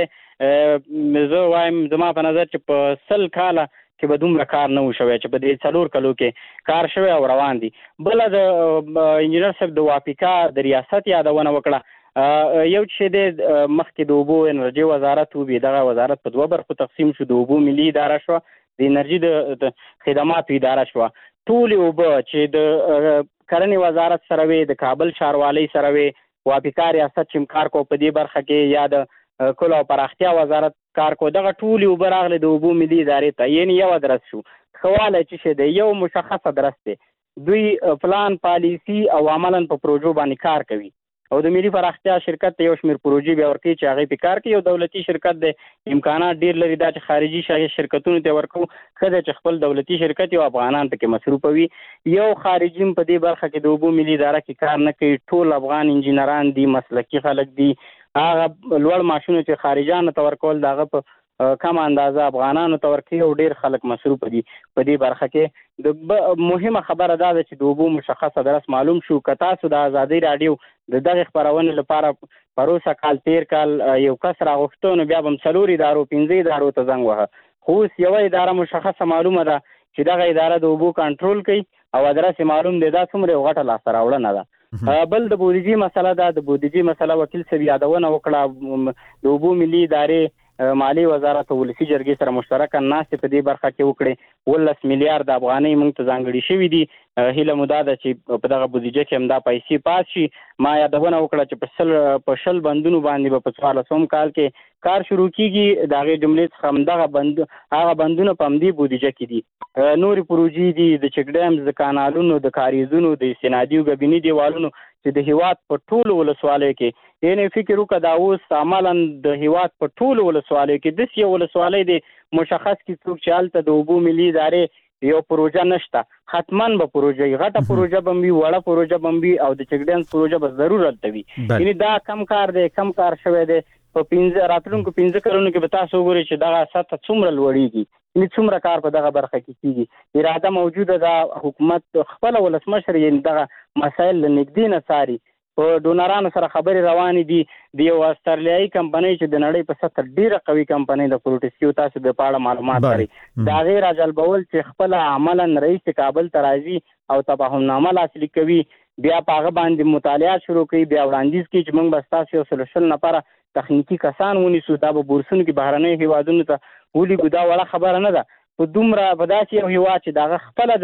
دی. زه وایم زما په نظر چې په سل کاله کې به دومره کار نه و شوی چې په دې څلور کلو کې کار شوی او روان دي. بله د انجینر صاحب د واپیکا د ریاست یادونه وکړه. یو چې د مخکې د اوبو انرژي وزارت و، دغه وزارت په دوه برخو تقسیم شو، د اوبو ملي اداره شوه، د انرژي د خدماتو اداره شوه. ټولې اوبه چې د کرنې وزارت سره وي، د کابل ښاروالۍ سره وي، واپیکا ریاست چې کار کو په دې برخه کې، یا د کلو او پراختیا وزارت کار کو، دغه ټولې اوبه راغلې د اوبو ملي ادارې ته، یعنې یو ادرس شو. خواله چې شه دی یو مشخص ادرس دی، دوی پلان پالیسی او عملاً په پروژو باندې کار کوي. او د ملي پراختیا شرکت ته یو شمېر پروژې بیا ورکوي چې هغې پې کار کوي. یو دولتي شرکت دی، امکانات ډېر لري دا چې خارجي شاهي شرکتونو ته ورکوو، ښه دی چې خپل دولتي شرکت یو افغانان پکې مصروفوي. یو خارجي په دې برخه کې د اوبو ملي اداره کې کار نه کوي، ټول افغان انجینران دي، مسلکي خلک دي. هغه لوړ معاشونه چې خارجانو ته ورکول د هغه په کم اندازه افغانانو ته ورکوي او ډېر خلک مصروف دي په دې برخه کې. د مهمه خبره دا ده چې د اوبو مشخص ادرس معلوم شو. که تاسو د ازادۍ راډیو د دغې خپرونې لپاره پروسه کال تیر کال یو کس راغوښته نو بیا به هم څلور ادارو پنځه ادارو ته زنګ وهه، خو اوس یوه اداره مشخصه معلومه ده چې دغه اداره د اوبو کنټرول کوي او ادرس معلوم دی. دا څومره یو غټه لاسته راوړنه ده. بل د بودیجې مسله ده. د بودیجې مسله وکیل صاحب یادونه وکړه. د اوبو ملي ادارې مالی وزارت او ولسي جرګې سره مشترکه ناستې په دې برخه کې وکړې. اوولس میلیارد افغانۍ موږ ته ځانګړي شوي دي. هیله مو دا ده چې په دغه بودیجه کې هم دا پیسې پاس شي. ما یادونه وکړه چې په سل په شل بندونو باندې به په څوارلسم کال کې کار شروع کیږي. د هغې جملې څخه همدغه بند هغه بندونه په همدې بودیجه کې دي. نورې پروژې دي، د چک ډیمز، د کانالونو، د کاریزونو، د استنادي او ګبیني دیوالونو چې د هیواد په ټولو ولسوالیو کې، یعنې فکر وکړه دا اوس عملاً د هیواد په ټولو ولسوالیو کې داسې یو ولسوالۍ دی مشخص کې څوک چې هلته د اوبو ملي ادارې یو پروژه نشته. حتماً به پروژه وي، غټه پروژه به وي، وړه پروژه به وي، او د چک ډیمز پروژه به ضرور هلته وي. یعنې دا کم کار دی، کم کار شوی دی. په پنځه راتلونکو پنځه کلونو کې به تاسو وګورئ چې دغه سطح څومره لوړېږي، یعنې څومره کار په دغه برخه کې کېږي. اراده موجوده ده. حکومت خپله ولسمشر یعنې دغه مسایل له نږدې نه څاري. په ډونرانو سره خبرې روانې دي. د یو استرالیایي کمپنۍ چې د نړۍ په سطح ډېره قوي کمپنۍ د فورټسکیو، تاسو د په اړه معلومات لرئ، د هغې راجلبول چې خپله عملاً رئیس کابل ته راځي او تفاهمنامه لاسلیک کوي، بیا په هغه باندې مطالعات شروع کوي، بیا وړاندیز کوي چې موږ به ستاسو یو سل شل نفره تخنیکي کسان ونیسو، دا به بورسونو کې بهرنیو هیوادونو ته ولیږو. دا وړه خبره نه ده. په دومره په داسې یو هیواد چې د هغه خپله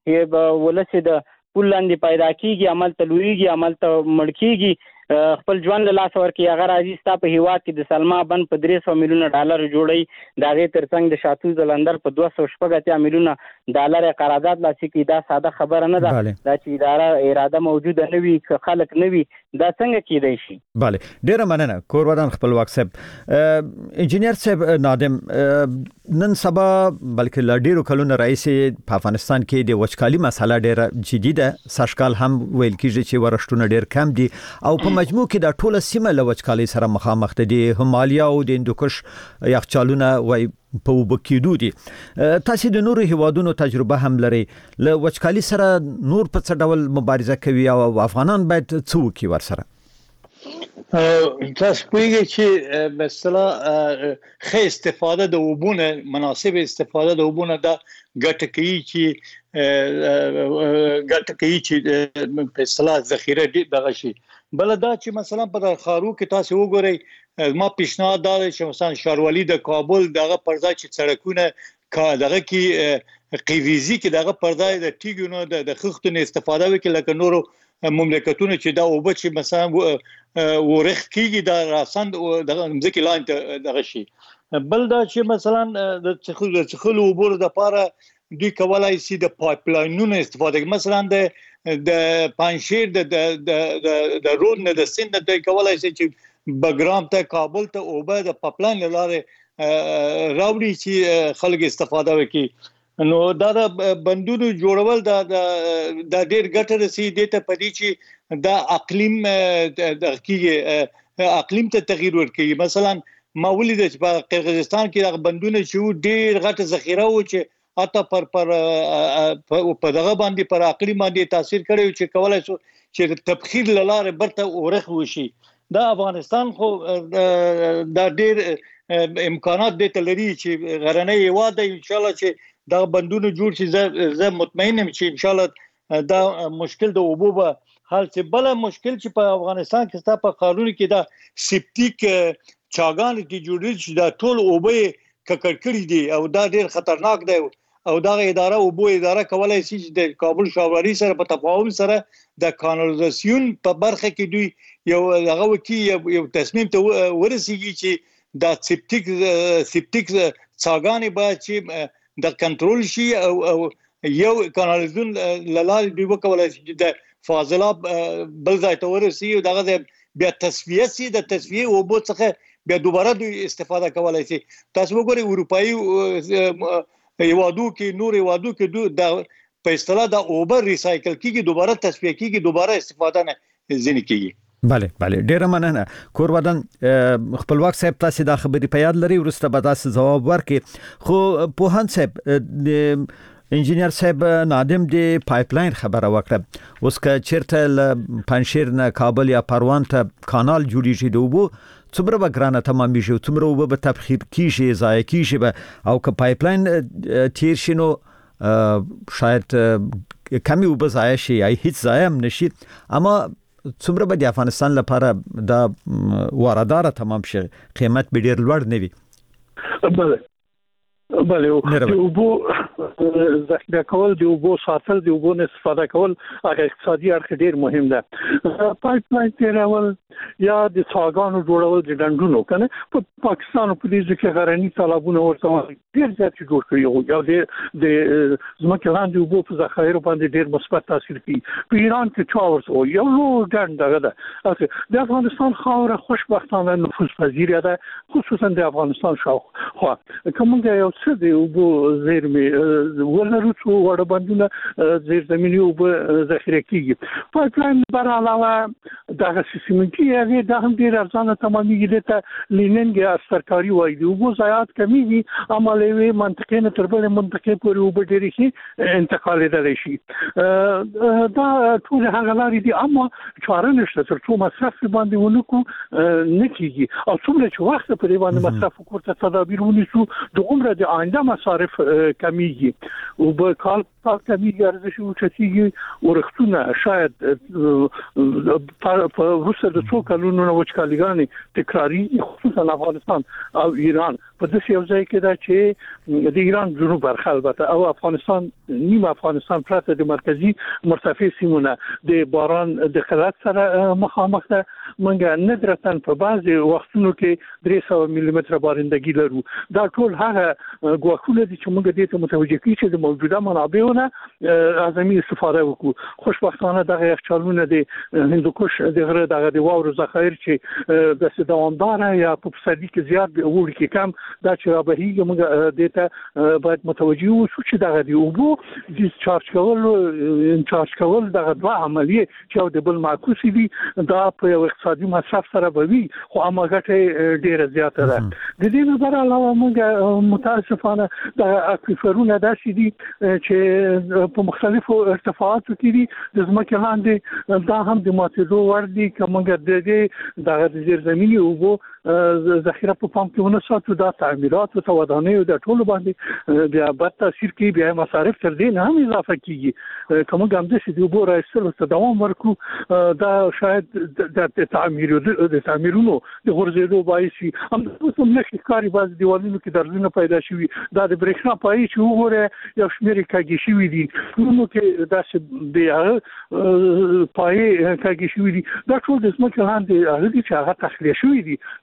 د ولس د پول لاندې پیدا کېږي، عمل ته لویږي، عمل ته مړ کېږي، خپل ژوند له لاسه ورکړي، هغه راځي ستا په هیواد کې د سلما بند په درې سوه میلیونه ډالر جوړوي، د هغې تر څنګ د شاتوت لندر په دوه سوه شپږ اتیا میلیونه ډالر قرارداد لاسلیک کړي. دا ساده خبره نه ده. دا چې اداره اراده موجوده نه وي، که خلک نه وي، دا څنګه کېدی شي؟
بله، ډیره مننه کورودان خپلواک صاحب. انجینر صاحب نادم، نن سبا بلکې له ډیرو کلونو راهیسې په افغانستان کې د وچکالي مسله ډیره جدي ده. سږکال هم ویل کېږي چې ورښتونه ډیر کم دي او په مجموع کې د ټوله سیمه له وچکالۍ سره مخامخ دي. همالیا او د هندوکش یخچالونه وای په اوبه کېدو دي. تاسو د نورو هیوادونو تجربه هم لرئ. له وچکالۍ سره نور په څه ډول مبارزه کوي او افغانان باید څه وکړي ورسره؟
تاسو پوهیږئ چې مثلا ښه استفاده د اوبونه، مناسب استفاده د اوبونه دا ګټه کوي چې ګټه کوي چې په اصطلاح ذخیره دغه شي. بل دا چې مثلا په خارو کې تاسو وګورئ، ما پیشنهاد دا چې مثلا ښاروالي د کابل دغه پرځای چې سړکونه کا دغه کې قیویزي کې دغه پرځای د ټیګونو د خښتونو استفاده وکړي، لکه نورو مملکتونو چې دا اوبه چې مثلا ورخ کیږي دا راسند دغه ځکه لاندې دغه شي. بل دا چې مثلا د څخلو اوبو لپاره دوی کولای شي د پایپ لاینونو استفاده کوي. مثلا د د پنځشیر د د د رود نه د سند ته کولای شي چې بګرام ته کابل ته او به د پپلان لاره راوړي چې خلک استفاده وکړي نو دا بندونو جوړول دا د ډېر ګټه رسیدي ته پدې چې د اقلیم د کیږي اقلیم ته تغییر ورکړي مثلا ما ولید چې په قزاقستان کې د بندونو چې ډېر غټه ذخیره و چې اته پر پر په دغه باندې پر اقلیم باندې تاثیر کړی چې کولای شو چې تبخیر لاره برته اورخ وشي دا افغانستان خو دا ډېر امکانات د تلري چې غرنۍ واده ان شاء الله چې دا بندونو جوړ شي زه مطمئن یم چې ان شاء الله دا مشکل د اوبو به حل شي بل مشکل چې په افغانستان کې ستا په قانون کې دا سپټیک چاغان کې جوړیږي چې دا ټول اوبه ککړ کړی دي او دا ډېر خطرناک دی او دا اداره اوبو اداره کولای شي چې د کابل شاوري سره په تفاهم سره د کانالیزاسیون په برخه کې دوی یو هغه وکي یو تصمیم ته ورسیږي چې دا سپټیک سپټیک چاغان به چې د کنټرول شي او یو کانالیزون لاله دوی وکولای شي د فاضلاب بل ځای ته ورسي او دغه بیا تصفیه سي د تصفیه اوبو څخه بیا دوباره دوی استفاده کولای شي تاسو وګورئ اروپאי یوادو کې نور یوادو کې د په اصطلاح د اوبر ریسایکل کیږي دوباره تصفیه کیږي دوباره استفاده نه ځنی کیږي
بله بله ډیره مننه کورودن خپلواک صاحب تاسو دا خبرې په یاد لري ورسته به تاسو جواب ورکړي خو په هان صاحب انجینیر صاحب نادم دی پایپلاین خبره وکړه اوس که چیرته پنځشیر نه کابل یا پروان ته کانال جوړیږي د اوبو څومره به ګرانه تمامېږي څومره اوبه به تبخیر کیږي ضایع کیږي به او که پایپلاین تیر شي نو شاید کمی اوبه ضایع شي یا هیڅ ضایع هم نشي اما څومره به د افغانستان لپاره دا واردات تمام شي قیمت به ډیر لوړ نه وي
بله بله د اوبو ذخیره کول د اوبو ساتل د اوبو استفاده کول هغه اقتصادي اړخ ډیر مهم ده پایپلاین تیرول یا د څاګانو جوړول د ډنډونو کنه په پاکستان په دې کې غرني طلبونه ورته ډیر زیات جوړ کړی او یا د زمکه لاندې اوبو په ذخایرو باندې ډیر مثبت تاثیر کوي په ایران کې چاورس او یو ګڼ دغه ده د افغانستان خاوره خوشبختانه نفوذ پذیر ده خصوصا د افغانستان شاوخوا کومه یو څه د اوبو زیرمې ولرو څو وړ باندې زیر زمینی اوبو ذخیره کیږي پایپلاین بر علاوه دغه سیستم کې هغه د هم ډیر ارزانه تمامېږي ته لیننګ یا سرکاري وایي د اوبو ضایعات کمیږي عملوي منطقې نه تر بلې منطقې پورې اوبه ډېرې شي انتقالېدلی شي دا ټول هغه لارې دي اما چاره نشته تر څو مصرف باندې ونکو نه کیږي او څومره چې وخت په دې باندې مصرف وکړو تدابیر ونیسو د عمر د آینده مصارف کمیږي او به کال کال کمیږي ارزش اوچتیږي ورختونه شاید په روسیه د څو کلونو نه وچکالیګانې تکراری خصوصا افغانستان او ایران په دې یو ځای کې دا چې د ایران جنوب برخه البته او افغانستان نیم افغانستان پرته د مرکزی مرتفع سیمونه د باران د قلت سره مخامخ ده منګه ندرتن په بعضي وختونو کې درې سوه ملي متره بارندگی لرو دا ټول هغه ګواښونه دي چې موږ دې ته متوجه کیږو چې د موجوده منابعونو اعظمي استفاده وکړو خوشبختانه دغه یخچالونه د هندوکش د غره دغه د واورو ذخایر چې د دوامدار یا په پسرلي کې زیات وړي کې کم دا چې را بهیږي موږ دې ته باید متوجه اوسو چې دغه دی اوبو د چارج کول انچارج کول دغه دوه عملیه چې د بل معکوس دي دا په یو اقتصادي مصرف سره به وي خو اما ګټه ډیره زیاته ده د دې نه بر علاوه موږ متاسفانه د اکویفرونه داسې دي چې په مختلفو ارتفاعاتو کې دي د ځمکې لاندې دا هم د ماتېدو وړ دي که موږ د دې دغه زیرزمیني اوبو ذخیره په پام کې ونه ساتو دا تعمیرات او ودانیو د ټولو باندې بیا بد تاثیر کوي بیا مصارف تر دې نه هم اضافه کیږي کوم هم د دې اوبو راځلو ته دوام ورکو دا شاید د تعمیر د تعمیرونو د غورځېدو باعث شي هم د څومره کاری باز دیوالونو کې درزونه پیدا شوي دا د برېښنا پای چې وګوره یو شمېر کاږي شوي دي نو کې داسې د پای کاږي شوي دي دا ټول د ځمکې لاندې هغه چې هغه تخلیه شوي دي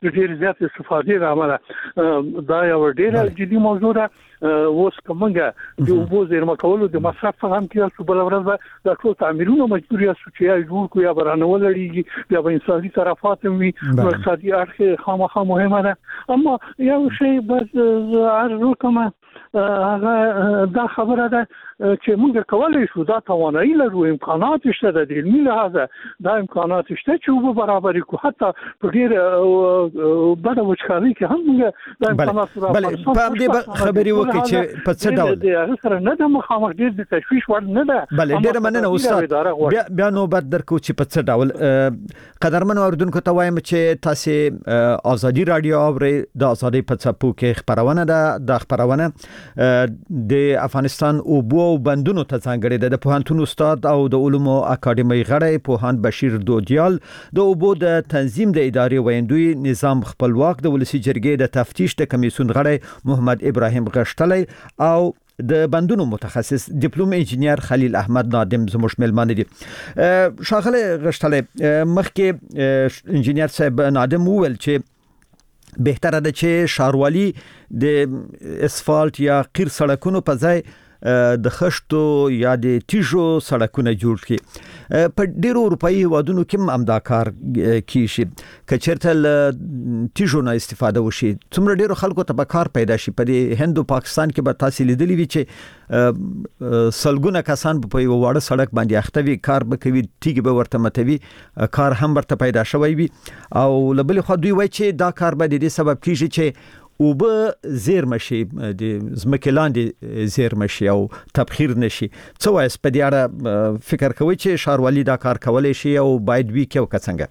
ډېر زیات استفادې راغله دا یو ډېر جدي موضوع ده. اوس کومګه د اوبو زیرمه کولو د مصرف هم کې څه بل ورځ د ټول تعمیرونو مجبوري اسو چې یا جوړ کو یا برانه ولړيږي یا به انساني طرفات وي نو اقتصادي اړخ خامخا مهمه ده. اما یو شی بس ارزو کومه هغه دا خبره ده چې موږ کولای شو دا توانایي لرو امکانات شته د علمي لحاظ دا امکانات شته چې وب برابر کو حتی په ډیر بده وچخاري کې هم موږ دا امکانات
راوړو. بل په دې خبري وکړي چې په څه ډول
د سره نه د مخامخ ډیر د تشويش ور نه ده.
بل ډیر مننه استاد بیا بیا نو بد درکو چې په څه ډول قدرمن اوردونکو ته وایم چې تاسو ازادي رادیو اوري د ازادي په څپو کې خبرونه ده د خبرونه د افغانستان او بو بندونو ته څنګه د پوهنتون استاد او د علومو اکاډمي غړی پوهاند بشیر دودیال د اوبو د تنظیم د ادارې ویندوی نظام خپلواک د ولسی جرګې د تفتیش د کمیسیون غړی محمد ابراهیم غشتلی او د بندونو متخصص ډیپلوم انجینیر خلیل احمد نادم زموږ ملمانه دي. شاغله غشتلی مخکې انجینیر صاحب نادم وویل چې بهتره ده چې شاروالي د اسفالت یا قیر سړکونو په ځای د خشتو یا د تیژو سړکونه جوړ کړي. په ډیرو اروپאי هیوادونو کې هم دا کار کیږي چې چیرته تیژو نه استفاده وشي. څومره ډیرو خلکو ته به کار پیدا شي. په هند او پاکستان کې به تاسو لیدلی وي چې سلګونه کسان په یو وړه سړک باندې اختوي کار به کوي تیګ به ورته متوي کار هم ورته پیدا شوی وي او لبل خو دوی وایي چې دا کار به د دې سبب کیږي چې او به زیرمه شي د زمکه لاندې زیرمه شي او تبخیر نشي. څه وایي په دې اړه فکر کوي چې شاروالي دا کار کولای شي او باید وی کې وکڅنګ؟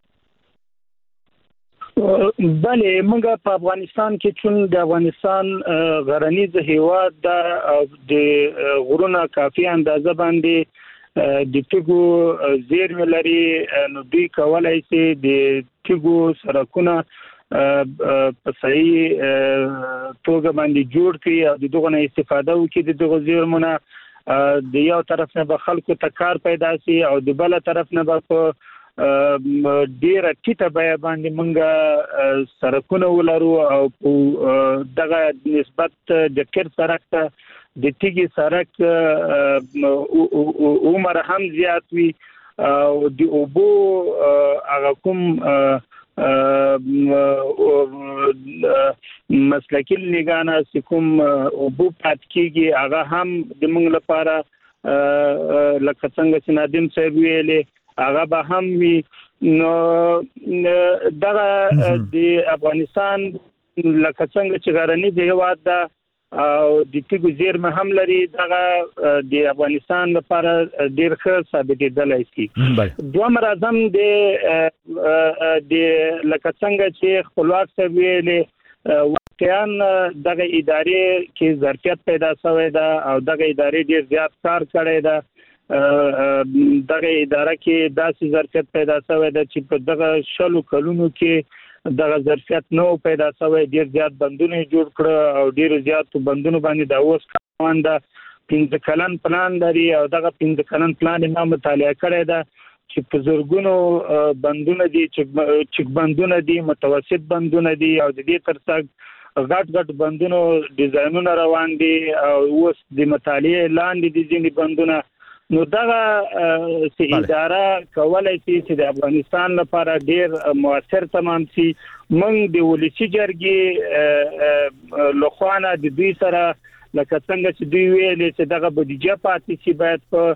بله موږ په افغانستان کې چون د افغانستان غرنیز هیواد د غرونه کافي اندازه باندې د تیګو زیرمه لري نو دوی کولای شي د تیګو سرکونه په صحیح توګه باندې جوړ کړي او دغه نه استفاده وکړي د دغه زیرمونه. د یو طرف نه به خلکو ته کار پیدا شي او د بل طرف نه به په ډیره ټیټه بیه باندې موږ سرکونه ولرو او دغه نسبت د کیر سرک ته د تیګي سرک عمر هم زیات وي او د اوبو هغه کوم مسلکی لګانا سکم اوبو پات کیږي هغه هم د موږ لپاره لکه څنګه چې نادم صاحب ویلې هغه به هم وي. نو دغه د افغانستان لکه څنګه چې غرنی دی هیواد ده او د تیګو زیرمه هم لري دغه د افغانستان لپاره ډیر ښه ثابتېدلای شي. دوم راځم د د لکه څنګه چې خپلواک صاحب ویلې واقعا دغه ادارې کې ظرفیت پیدا شوی ده او دغه ادارې ډیر زیات کار کړی ده. دغه اداره کې داسې ظرفیت پیدا شوی ده چې په دغه شلو کلونو کې دغه ظرفیت نو پیدا شوی. ډیر زیات بندونه جوړ کړ او ډیر زیات بندونه باندې دا اوس روان ده. پنځه کلن پلان لري او دغه پنځه کلن پلان یې ما مطالعه کړی ده چې په زورګونو بندونه دي چې بندونه دي متوسط بندونه دي او د دې ترڅنګ غټ غټ بندونو ډیزاینونه روان دي او اوس د مطالعه لاندې دي ځینې بندونه. نو دغه چې اداره کولای شي چې د افغانستان لپاره ډیر موثر تمام شي. موږ د ولسی جرګې لخوانه د دوی سره لکه څنګه چې دوی ویلي چې دغه بودیجه پاتې شي باید په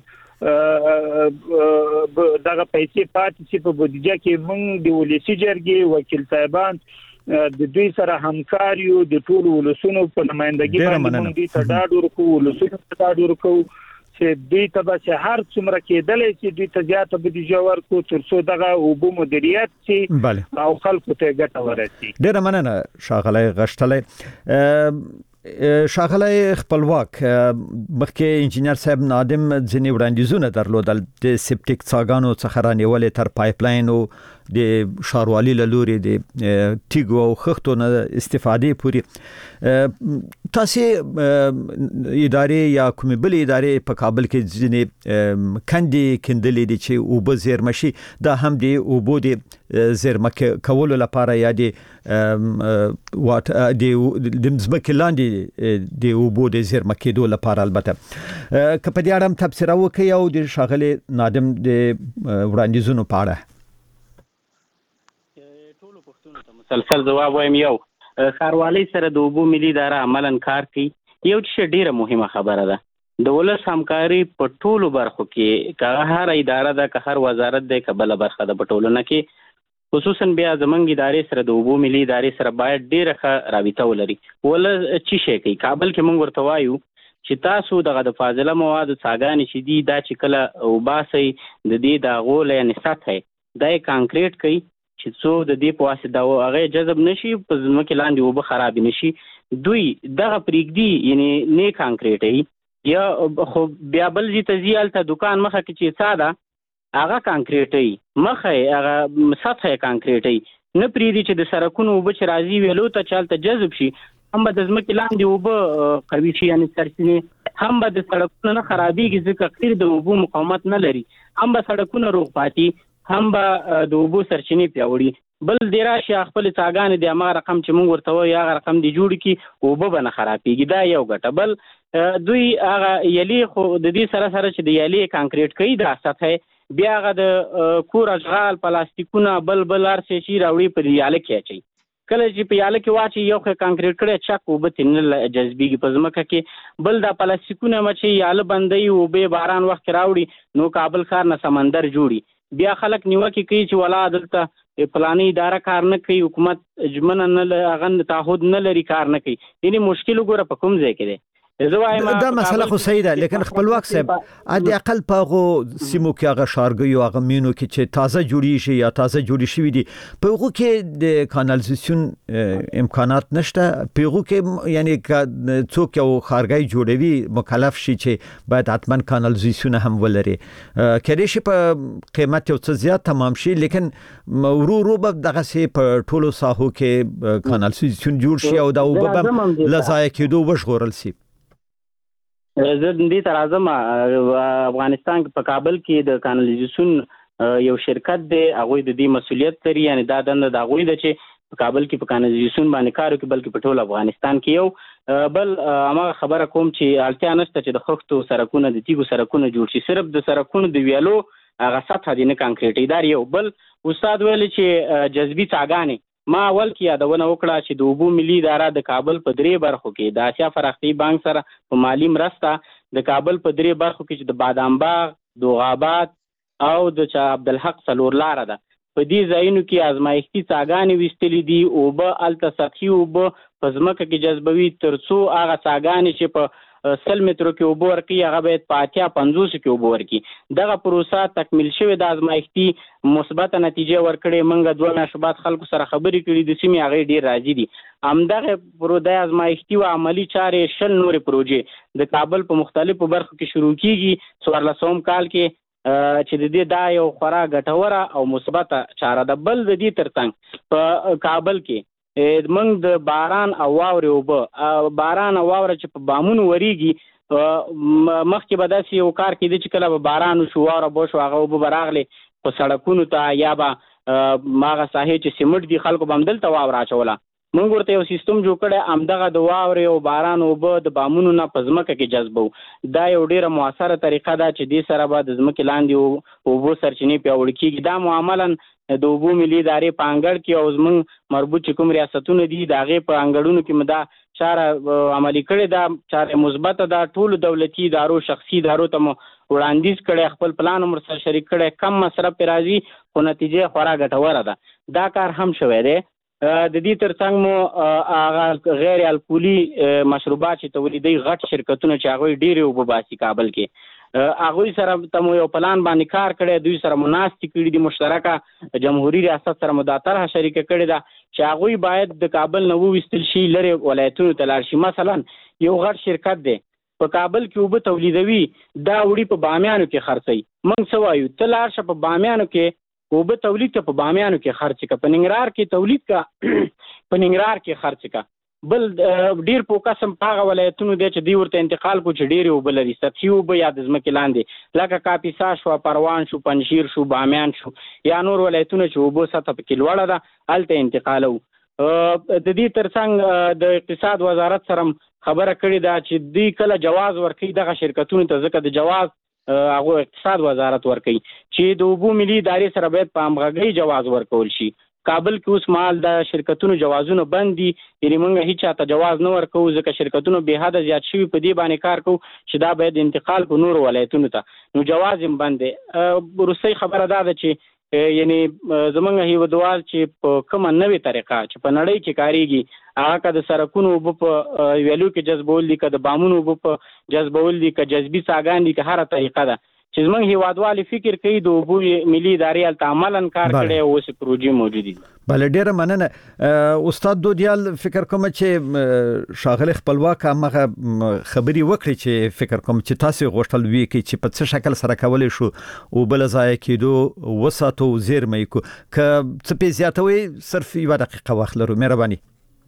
دغه پیسې پاتې شي په بودیجه کې. موږ د ولسی جرګې وکیل صاحبان د دوی سره همکار یو د ټول ولسونو په نمائندګۍ باندې موږ د تډاډ ورکو ولسونو تډاډ ورکو چې دوی ته به چې هر څومره کېدلې چې دوی ته زیاته بودیجه ورکو تر څو دغه اوبو مدیریت شي او خلکو ته ګټه ورسي.
ډیره مننه شاغلی غشتلی. شاغلی خپلواک مخکې انجینیر صاحب نادم ځینې وړاندیزونه درلودل د سپټیک څاګانو څخه رانیولې تر پایپلاین او د شاروالي له لوري د تیګو او خښتو نه استفادې پورې. تاسو ادارې یا کومې بل ادارې په کابل کې ځینې کندې کندلې دي چې اوبه زیرمه شي دا هم د اوبو د زیرمکه کولو لپاره یا د واټ د مزمکه لاندې د اوبو د زیرمکه دو لپاره البته که په دې اړه تبصره وکړي او د شاغلي نادم د وړاندیزونو په اړه
ټولو پښتنو ته مسلسل جواب وایم. یو ښاروالۍ سره د اوبو ملي اداره عملاً کار کوي. یو چې ډیره مهمه خبره ده د ولس همکاري په ټولو برخو کې که هر اداره ده که هر وزارت ده که بله برخه ده په ټولنه کې خصوصا بیا زمونږ ادارې سره د اوبو ملي ادارې سره باید ډیره ښه رابطه ولري. ولس چې شي کوي کابل کې مونږ ورته وایو چې تاسو دغه د فاضله موادو څاګانې چې دي دا چې کله وباسئ د دې د هغو یعنې سطحه دا یې کانکریټ کوي چې څو د دې په واسطه هغه جذب نشي په ځمکې لاندې اوبه خراب نشي. دوی دغه پرېږدي یعنې نه کانکریټوي یا خو بیا بل ځای ته ځي هلته دوکان مخه کې چې څا ده هغه کانکریټوي مخه یې هغه سطحه یې کانکریټوي نه پرېږدي چې د سړکونو اوبه چې راځي ویلو ته چې هلته جذب شي هم به د ځمکې لاندې اوبه قوي شي یعنې سرچینې هم به د سړکونو نه خرابېږي ځکه قیر د اوبو مقاومت نه لري هم به سړکونه روغ پاتې هم به د اوبو سرچینې پیاوړي. بل دې راشي خپل څاګانې د هماغه رقم چې مونږ ورته وایو هغه رقم دې جوړ کړي اوبه به نه خرابېږي دا یو ګټه. بل دوی هغه یلې خو د دې سره سره چې د یلې کانکریټ کوي دا سطحه بیا هغه د کور اشغال پلاستیکونه بل بل هر څه شي راوړي په یاله کې اچوي. کله چې په یاله کې واچي یو ښه کانکریټ کړی چک اوبه ترې نه جذبېږي په ځمکه کې. بل دا پلاستیکونه مچي یاله بندوي اوبه باران وخت راوړي نو کابل ښار نه سمندر جوړي. بیا خلک نیوکې کوي چې ولا دلته فلاني اداره کار نه کوي حکومت ژمنه نه هغه تعهد نه لري کار نه کوي. یعنې مشکل وګوره په کوم ځای کې دی.
دا مسله خو صحیح ده لیکن خپلواک صاحب د اقل په هغو سیمو کې هغه ښارګیو هغه مینو کې چې تازه جوړیږي یا تازه جوړی شوي دي په هغو کې د کانالیزاسیون امکانات نشته. په هغو کې یعنی څوک یو ښارګی جوړوي مکلف شي چې باید حتما کانالیزاسیون هم ولري کېدای شي په قیمت یو څه زیات تمام شي لیکن ورو ورو به دغه سي په ټولو ساحو کې کانالیزاسیون جوړ شي او دا اوبه به له ضایع کېدو وژغورل شي.
زه دې ته راځم افغانستان په کابل کې د کانالیزاسیون یو شرکت دی هغوی د دې مسؤلیت لري یعنې دا دنده د هغوی ده چې په کابل کې په کانالیزاسیون باندې کار وکړي بلکې په ټول افغانستان کې یو بل هماغه خبره کوم چې اړتیا نشته چې د خښتو سړکونه د تیږو سړکونه جوړ شي صرف د سړکونو د ویالو هغه سطحه دې نه کانکریټي دا یو. بل استاد ویل چې جذبي څاګانې ما اول کې یادونه وکړه چې د اوبو ملي اداره د کابل په درې برخو کې د اسیا فراختي بانک سره په مالی مرسته د کابل په درې برخو کې چې د بادام باغ دوغابات او د چا عبدالحق څلور لاره ده په دې ځایونو کې ازمایښتي څاګانې ویستلې دي اوبه هلته سطحي اوبه په ځمکه کې جذبوي تر څو هغه څاګانې چې په سل مترو کې اوبه ورکړي هغه باید په اتیا پنځوسو کې اوبه ورکړي. دغه پروسه تکمیل شوې د ازمایښتي مثبته نتیجه ورکړې موږ دوه میاشتې بعد خلکو سره خبرې کړي د سیمې هغې ډېر راضي دي. همدغه د ازمایښتي و عملي چارې شل نورې پروژې د کابل په مختلفو برخو کې شروع کیږي څوارلسم کال کې چې د دې دا یو خورا ګټوره او مثبته چاره ده. بل د دې ترڅنګ په کابل کې موږ د باران او واورې اوبه باران او واوره چې په بامونو وریږي مخکې به داسې یو کار کېده چې کله به باران وشو واوره به وشو هغه اوبه به راغلې په سړکونو ته یا به هغه ساحې چې سیمټ دي خلکو به همدلته واوره اچوله. موږ ورته یو سیستم جوړ کړی همدغه د واورې او باران اوبه د بامونو نه په ځمکه کې جذبو. دا یو ډیره مؤثره طریقه ده چې دې سره به د ځمکې لاندې اوبو سرچینې پیاوړې کېږي. دا معمولا د اوبو ملي ادارې په انګړ کې او زموږ مربوط چې کوم ریاستونه دي د هغې په انګړونو کې مو دا چاره عملي کړې ده چاره مثبته ده. ټولو دولتي ادارو شخصي ادارو ته مو وړاندیز کړی خپل پلان هم ورسره شریک کړی کم مصرف پرې راځي خو نتیجه خورا ګټوره ده. دا کار هم شوی دی. د دې ترڅنګ مو هغه غیر الکولي مشروبات چې تولیدوي غټ شرکتونه چې هغوی ډېرې اوبه باسي کابل کې هغوی سره ته مو یو پلان باندې کار کړی دوی سره مو ناستې کړي دي مشترکه جمهوري ریاست سره مو دا طرحه شریکه کړې ده چې هغوی باید د کابل نه وویستل شي لرې ولایتونو ته لاړ شي. مثلا یو غټ شرکت دی په کابل کې اوبه تولیدوي دا وړي په بامیانو کې خرڅوي. موږ څه وایو ته لاړ شه په بامیانو کې اوبه تولید که په بامیانو کې خرڅ کا په ننګرهار کې تولید کا په ننګرهار کې خرڅ کا بل ډیر فوکس هم په هغه ولایتونو دی چې دوی ورته انتقال کو چې ډېرې اوبه لري، سطحي اوبه یا د ځمکې لاندې، لکه کاپیسا شو، پروان شو، پنجشیر شو، بامیان شو، یا نور ولایتونه چې اوبو سطح پکې لوړه ده هلته انتقالو. د دې ترڅنګ د اقتصاد وزارت سره خبره کړې ده چې دوی کله جواز ورکوي دغه شرکتونو ته، ځکه د جواز هغه اقتصاد وزارت ورکوي چې د اوبو ملي ادارې سره باید په همغږۍ جواز ورکول شي. کابل کې اوس مهال د شرکتونو جوازونه بند دي، یعنې موږ هیڅ چاته جواز نه ورکوو ځکه شرکتونو بې حده زیات شوي، په دې باندې کار کوو چې دا باید انتقال کو نورو ولایتونو ته، نو جواز هم بند دی. وروستۍ خبره دا ده چې یعنې زموږ هیوادوال چې په کومه نوې طریقه چې په نړۍ کې کاریږي، هغه که د سرکونو اوبه په ویلو کې جذبول دي، که د بامونو اوبه په جذبول دي، که جذبي څاګان دي، که هره طریقه ده چې زموږ هیوادوالې فکر کوي د اوبو ملي ادارې هلته عملاً کار کړی او اوس پروژې موجودې دي.
بله، ډېره مننه استاد دودیال. فکر کوم چې ښاغلی خپلواک همغه خبرې وکړي چې فکر کوم چې تاسو غوښتل وي چې په څه شکل سره کولی شو اوبه له ضایع کېدو وساتو، زیرمه یې کړو. که څه پې زیاتوئ صرف یوه دقیقه وخت لرو، مهرباني.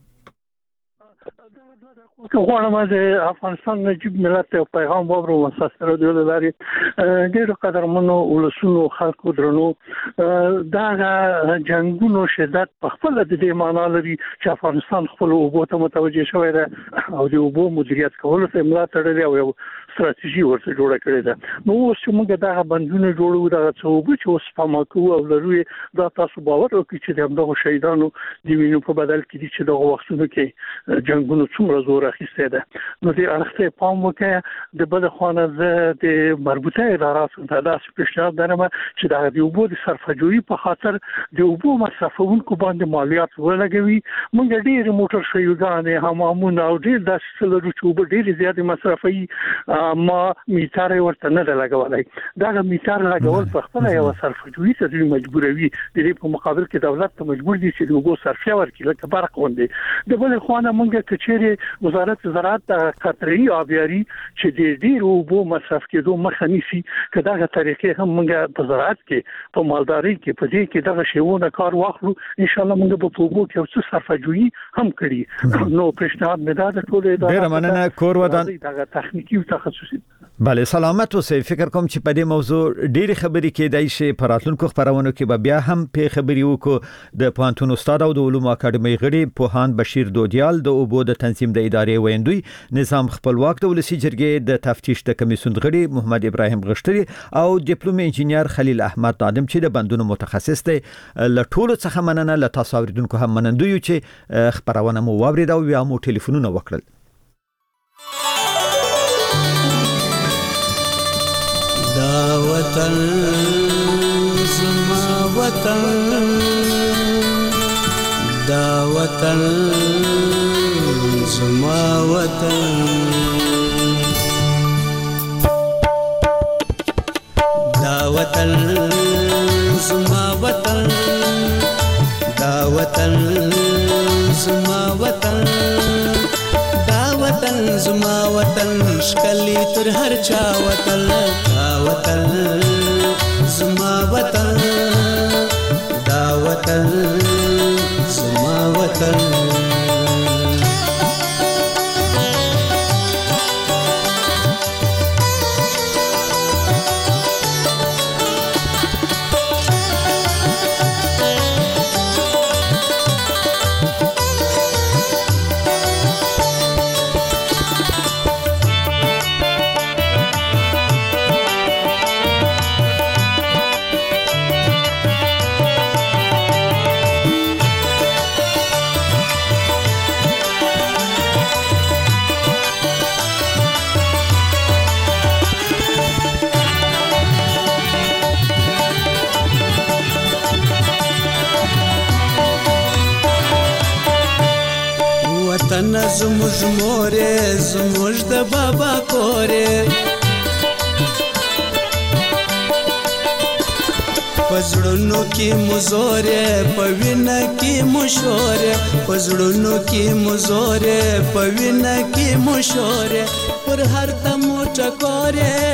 که غواړم د افغانستان نجیب ملت ته پیغام واورم اساس رادیو له لارې ډېرو قدرمنو ولسونو خلکو درنو دا جنگونو شدت په خپل د دې معنا لري چې افغانستان خپل اوبو ته متوجه شوی دی او د اوبو مدیریت کولو ته ملا تړلې او یو ستراتیژي ورته جوړه کړې ده. نو اوس چې موږ دغه بندونه جوړو، دغه څه اوبه چې اوس سپما کوو او لرو، دا تاسو باور وکړئ چې د همدغو شهیدانو د وینو په بدل کې دي چې دغه وختونو کې جنگونو څومره زور اخیستی ده. نو دې اړخ ته پام وکړئ. د بل خوا زه د مربوطه اداراتو ته داسې پیشنهاد درم چې دغه د اوبو د صرفه‌جویي په خاطر د اوبو مصرفونکو باندې مالیات ولګوي. موږ ډېرې موټر ښیوګانې، حمامونه او ډېر داسې څه لرو چې اوبه ډېرې زیاتې مصرفوي، ما میټر ورته نه ده لګولی. دغه میټر لګول په خپله یوه صرفه‌جویي ته دوی مجبوروي. د دې په مقابل کې دولت ته مجبور دي چې د اوبو صرفیه ورکړي لکه برق غوندې. د بلې خوا نه موږ که چیرې وزارت زراعت د قطره‌ایي آبیاري چې د ډېرو اوبو مصرف کېدو مخه نیسي، که دغه طریقې هم موږ په زراعت کې، په مالدارۍ کې، په دې کې دغه شیونه کار واخلو، انشاءالله موږ به په اوبو کې یو څه صرفه‌جویي هم کړي. نو پیشنهاد مې دا د ټولو ادارو
ډېره مننه کور ودان
دغه تخنیکي او تخصصي.
بله، سلامت اوسئ. فکر کوم چې په دې موضوع ډېرې خبرې کېدای شي، په راتلونکو خپرونو کې به بیا هم پې خبرې وکړو. د پوهنتون استاد او د علومو اکاډمۍ غړي پوهاند بشیر دودیال، د اوبو د تنظیم د ادارې ویندوی نظام خپلواک، د ولسي جرګې د تفتیش د کمیسیون غړي محمد ابراهیم غشتری او ډیپلوم انجینر خلیل احمد نادم چې د بندونو متخصص دی. له ټولو څخه مننه. له تاسو اوریدونکو هم منندوی یو چې خپرونه مو واورید او بیا مو ټلیفونونه وکړل.
دا وطن زما وطن، دا وطن زما وطن، دا وطن زما وطن، دا وطن زما وطن، دا وطن زما وطن، شکلی تر هر چا وطن، دا وطن زما وطن، دا وطن زما وطن. وطن زموږ مورې، زموږ د بابا کورې، په زړونو کې مو زورې، په وینه کې مو شورې، په زړونو کې مو زورې، په وینه کې مو شورې، پر هر دم مو ټکورې.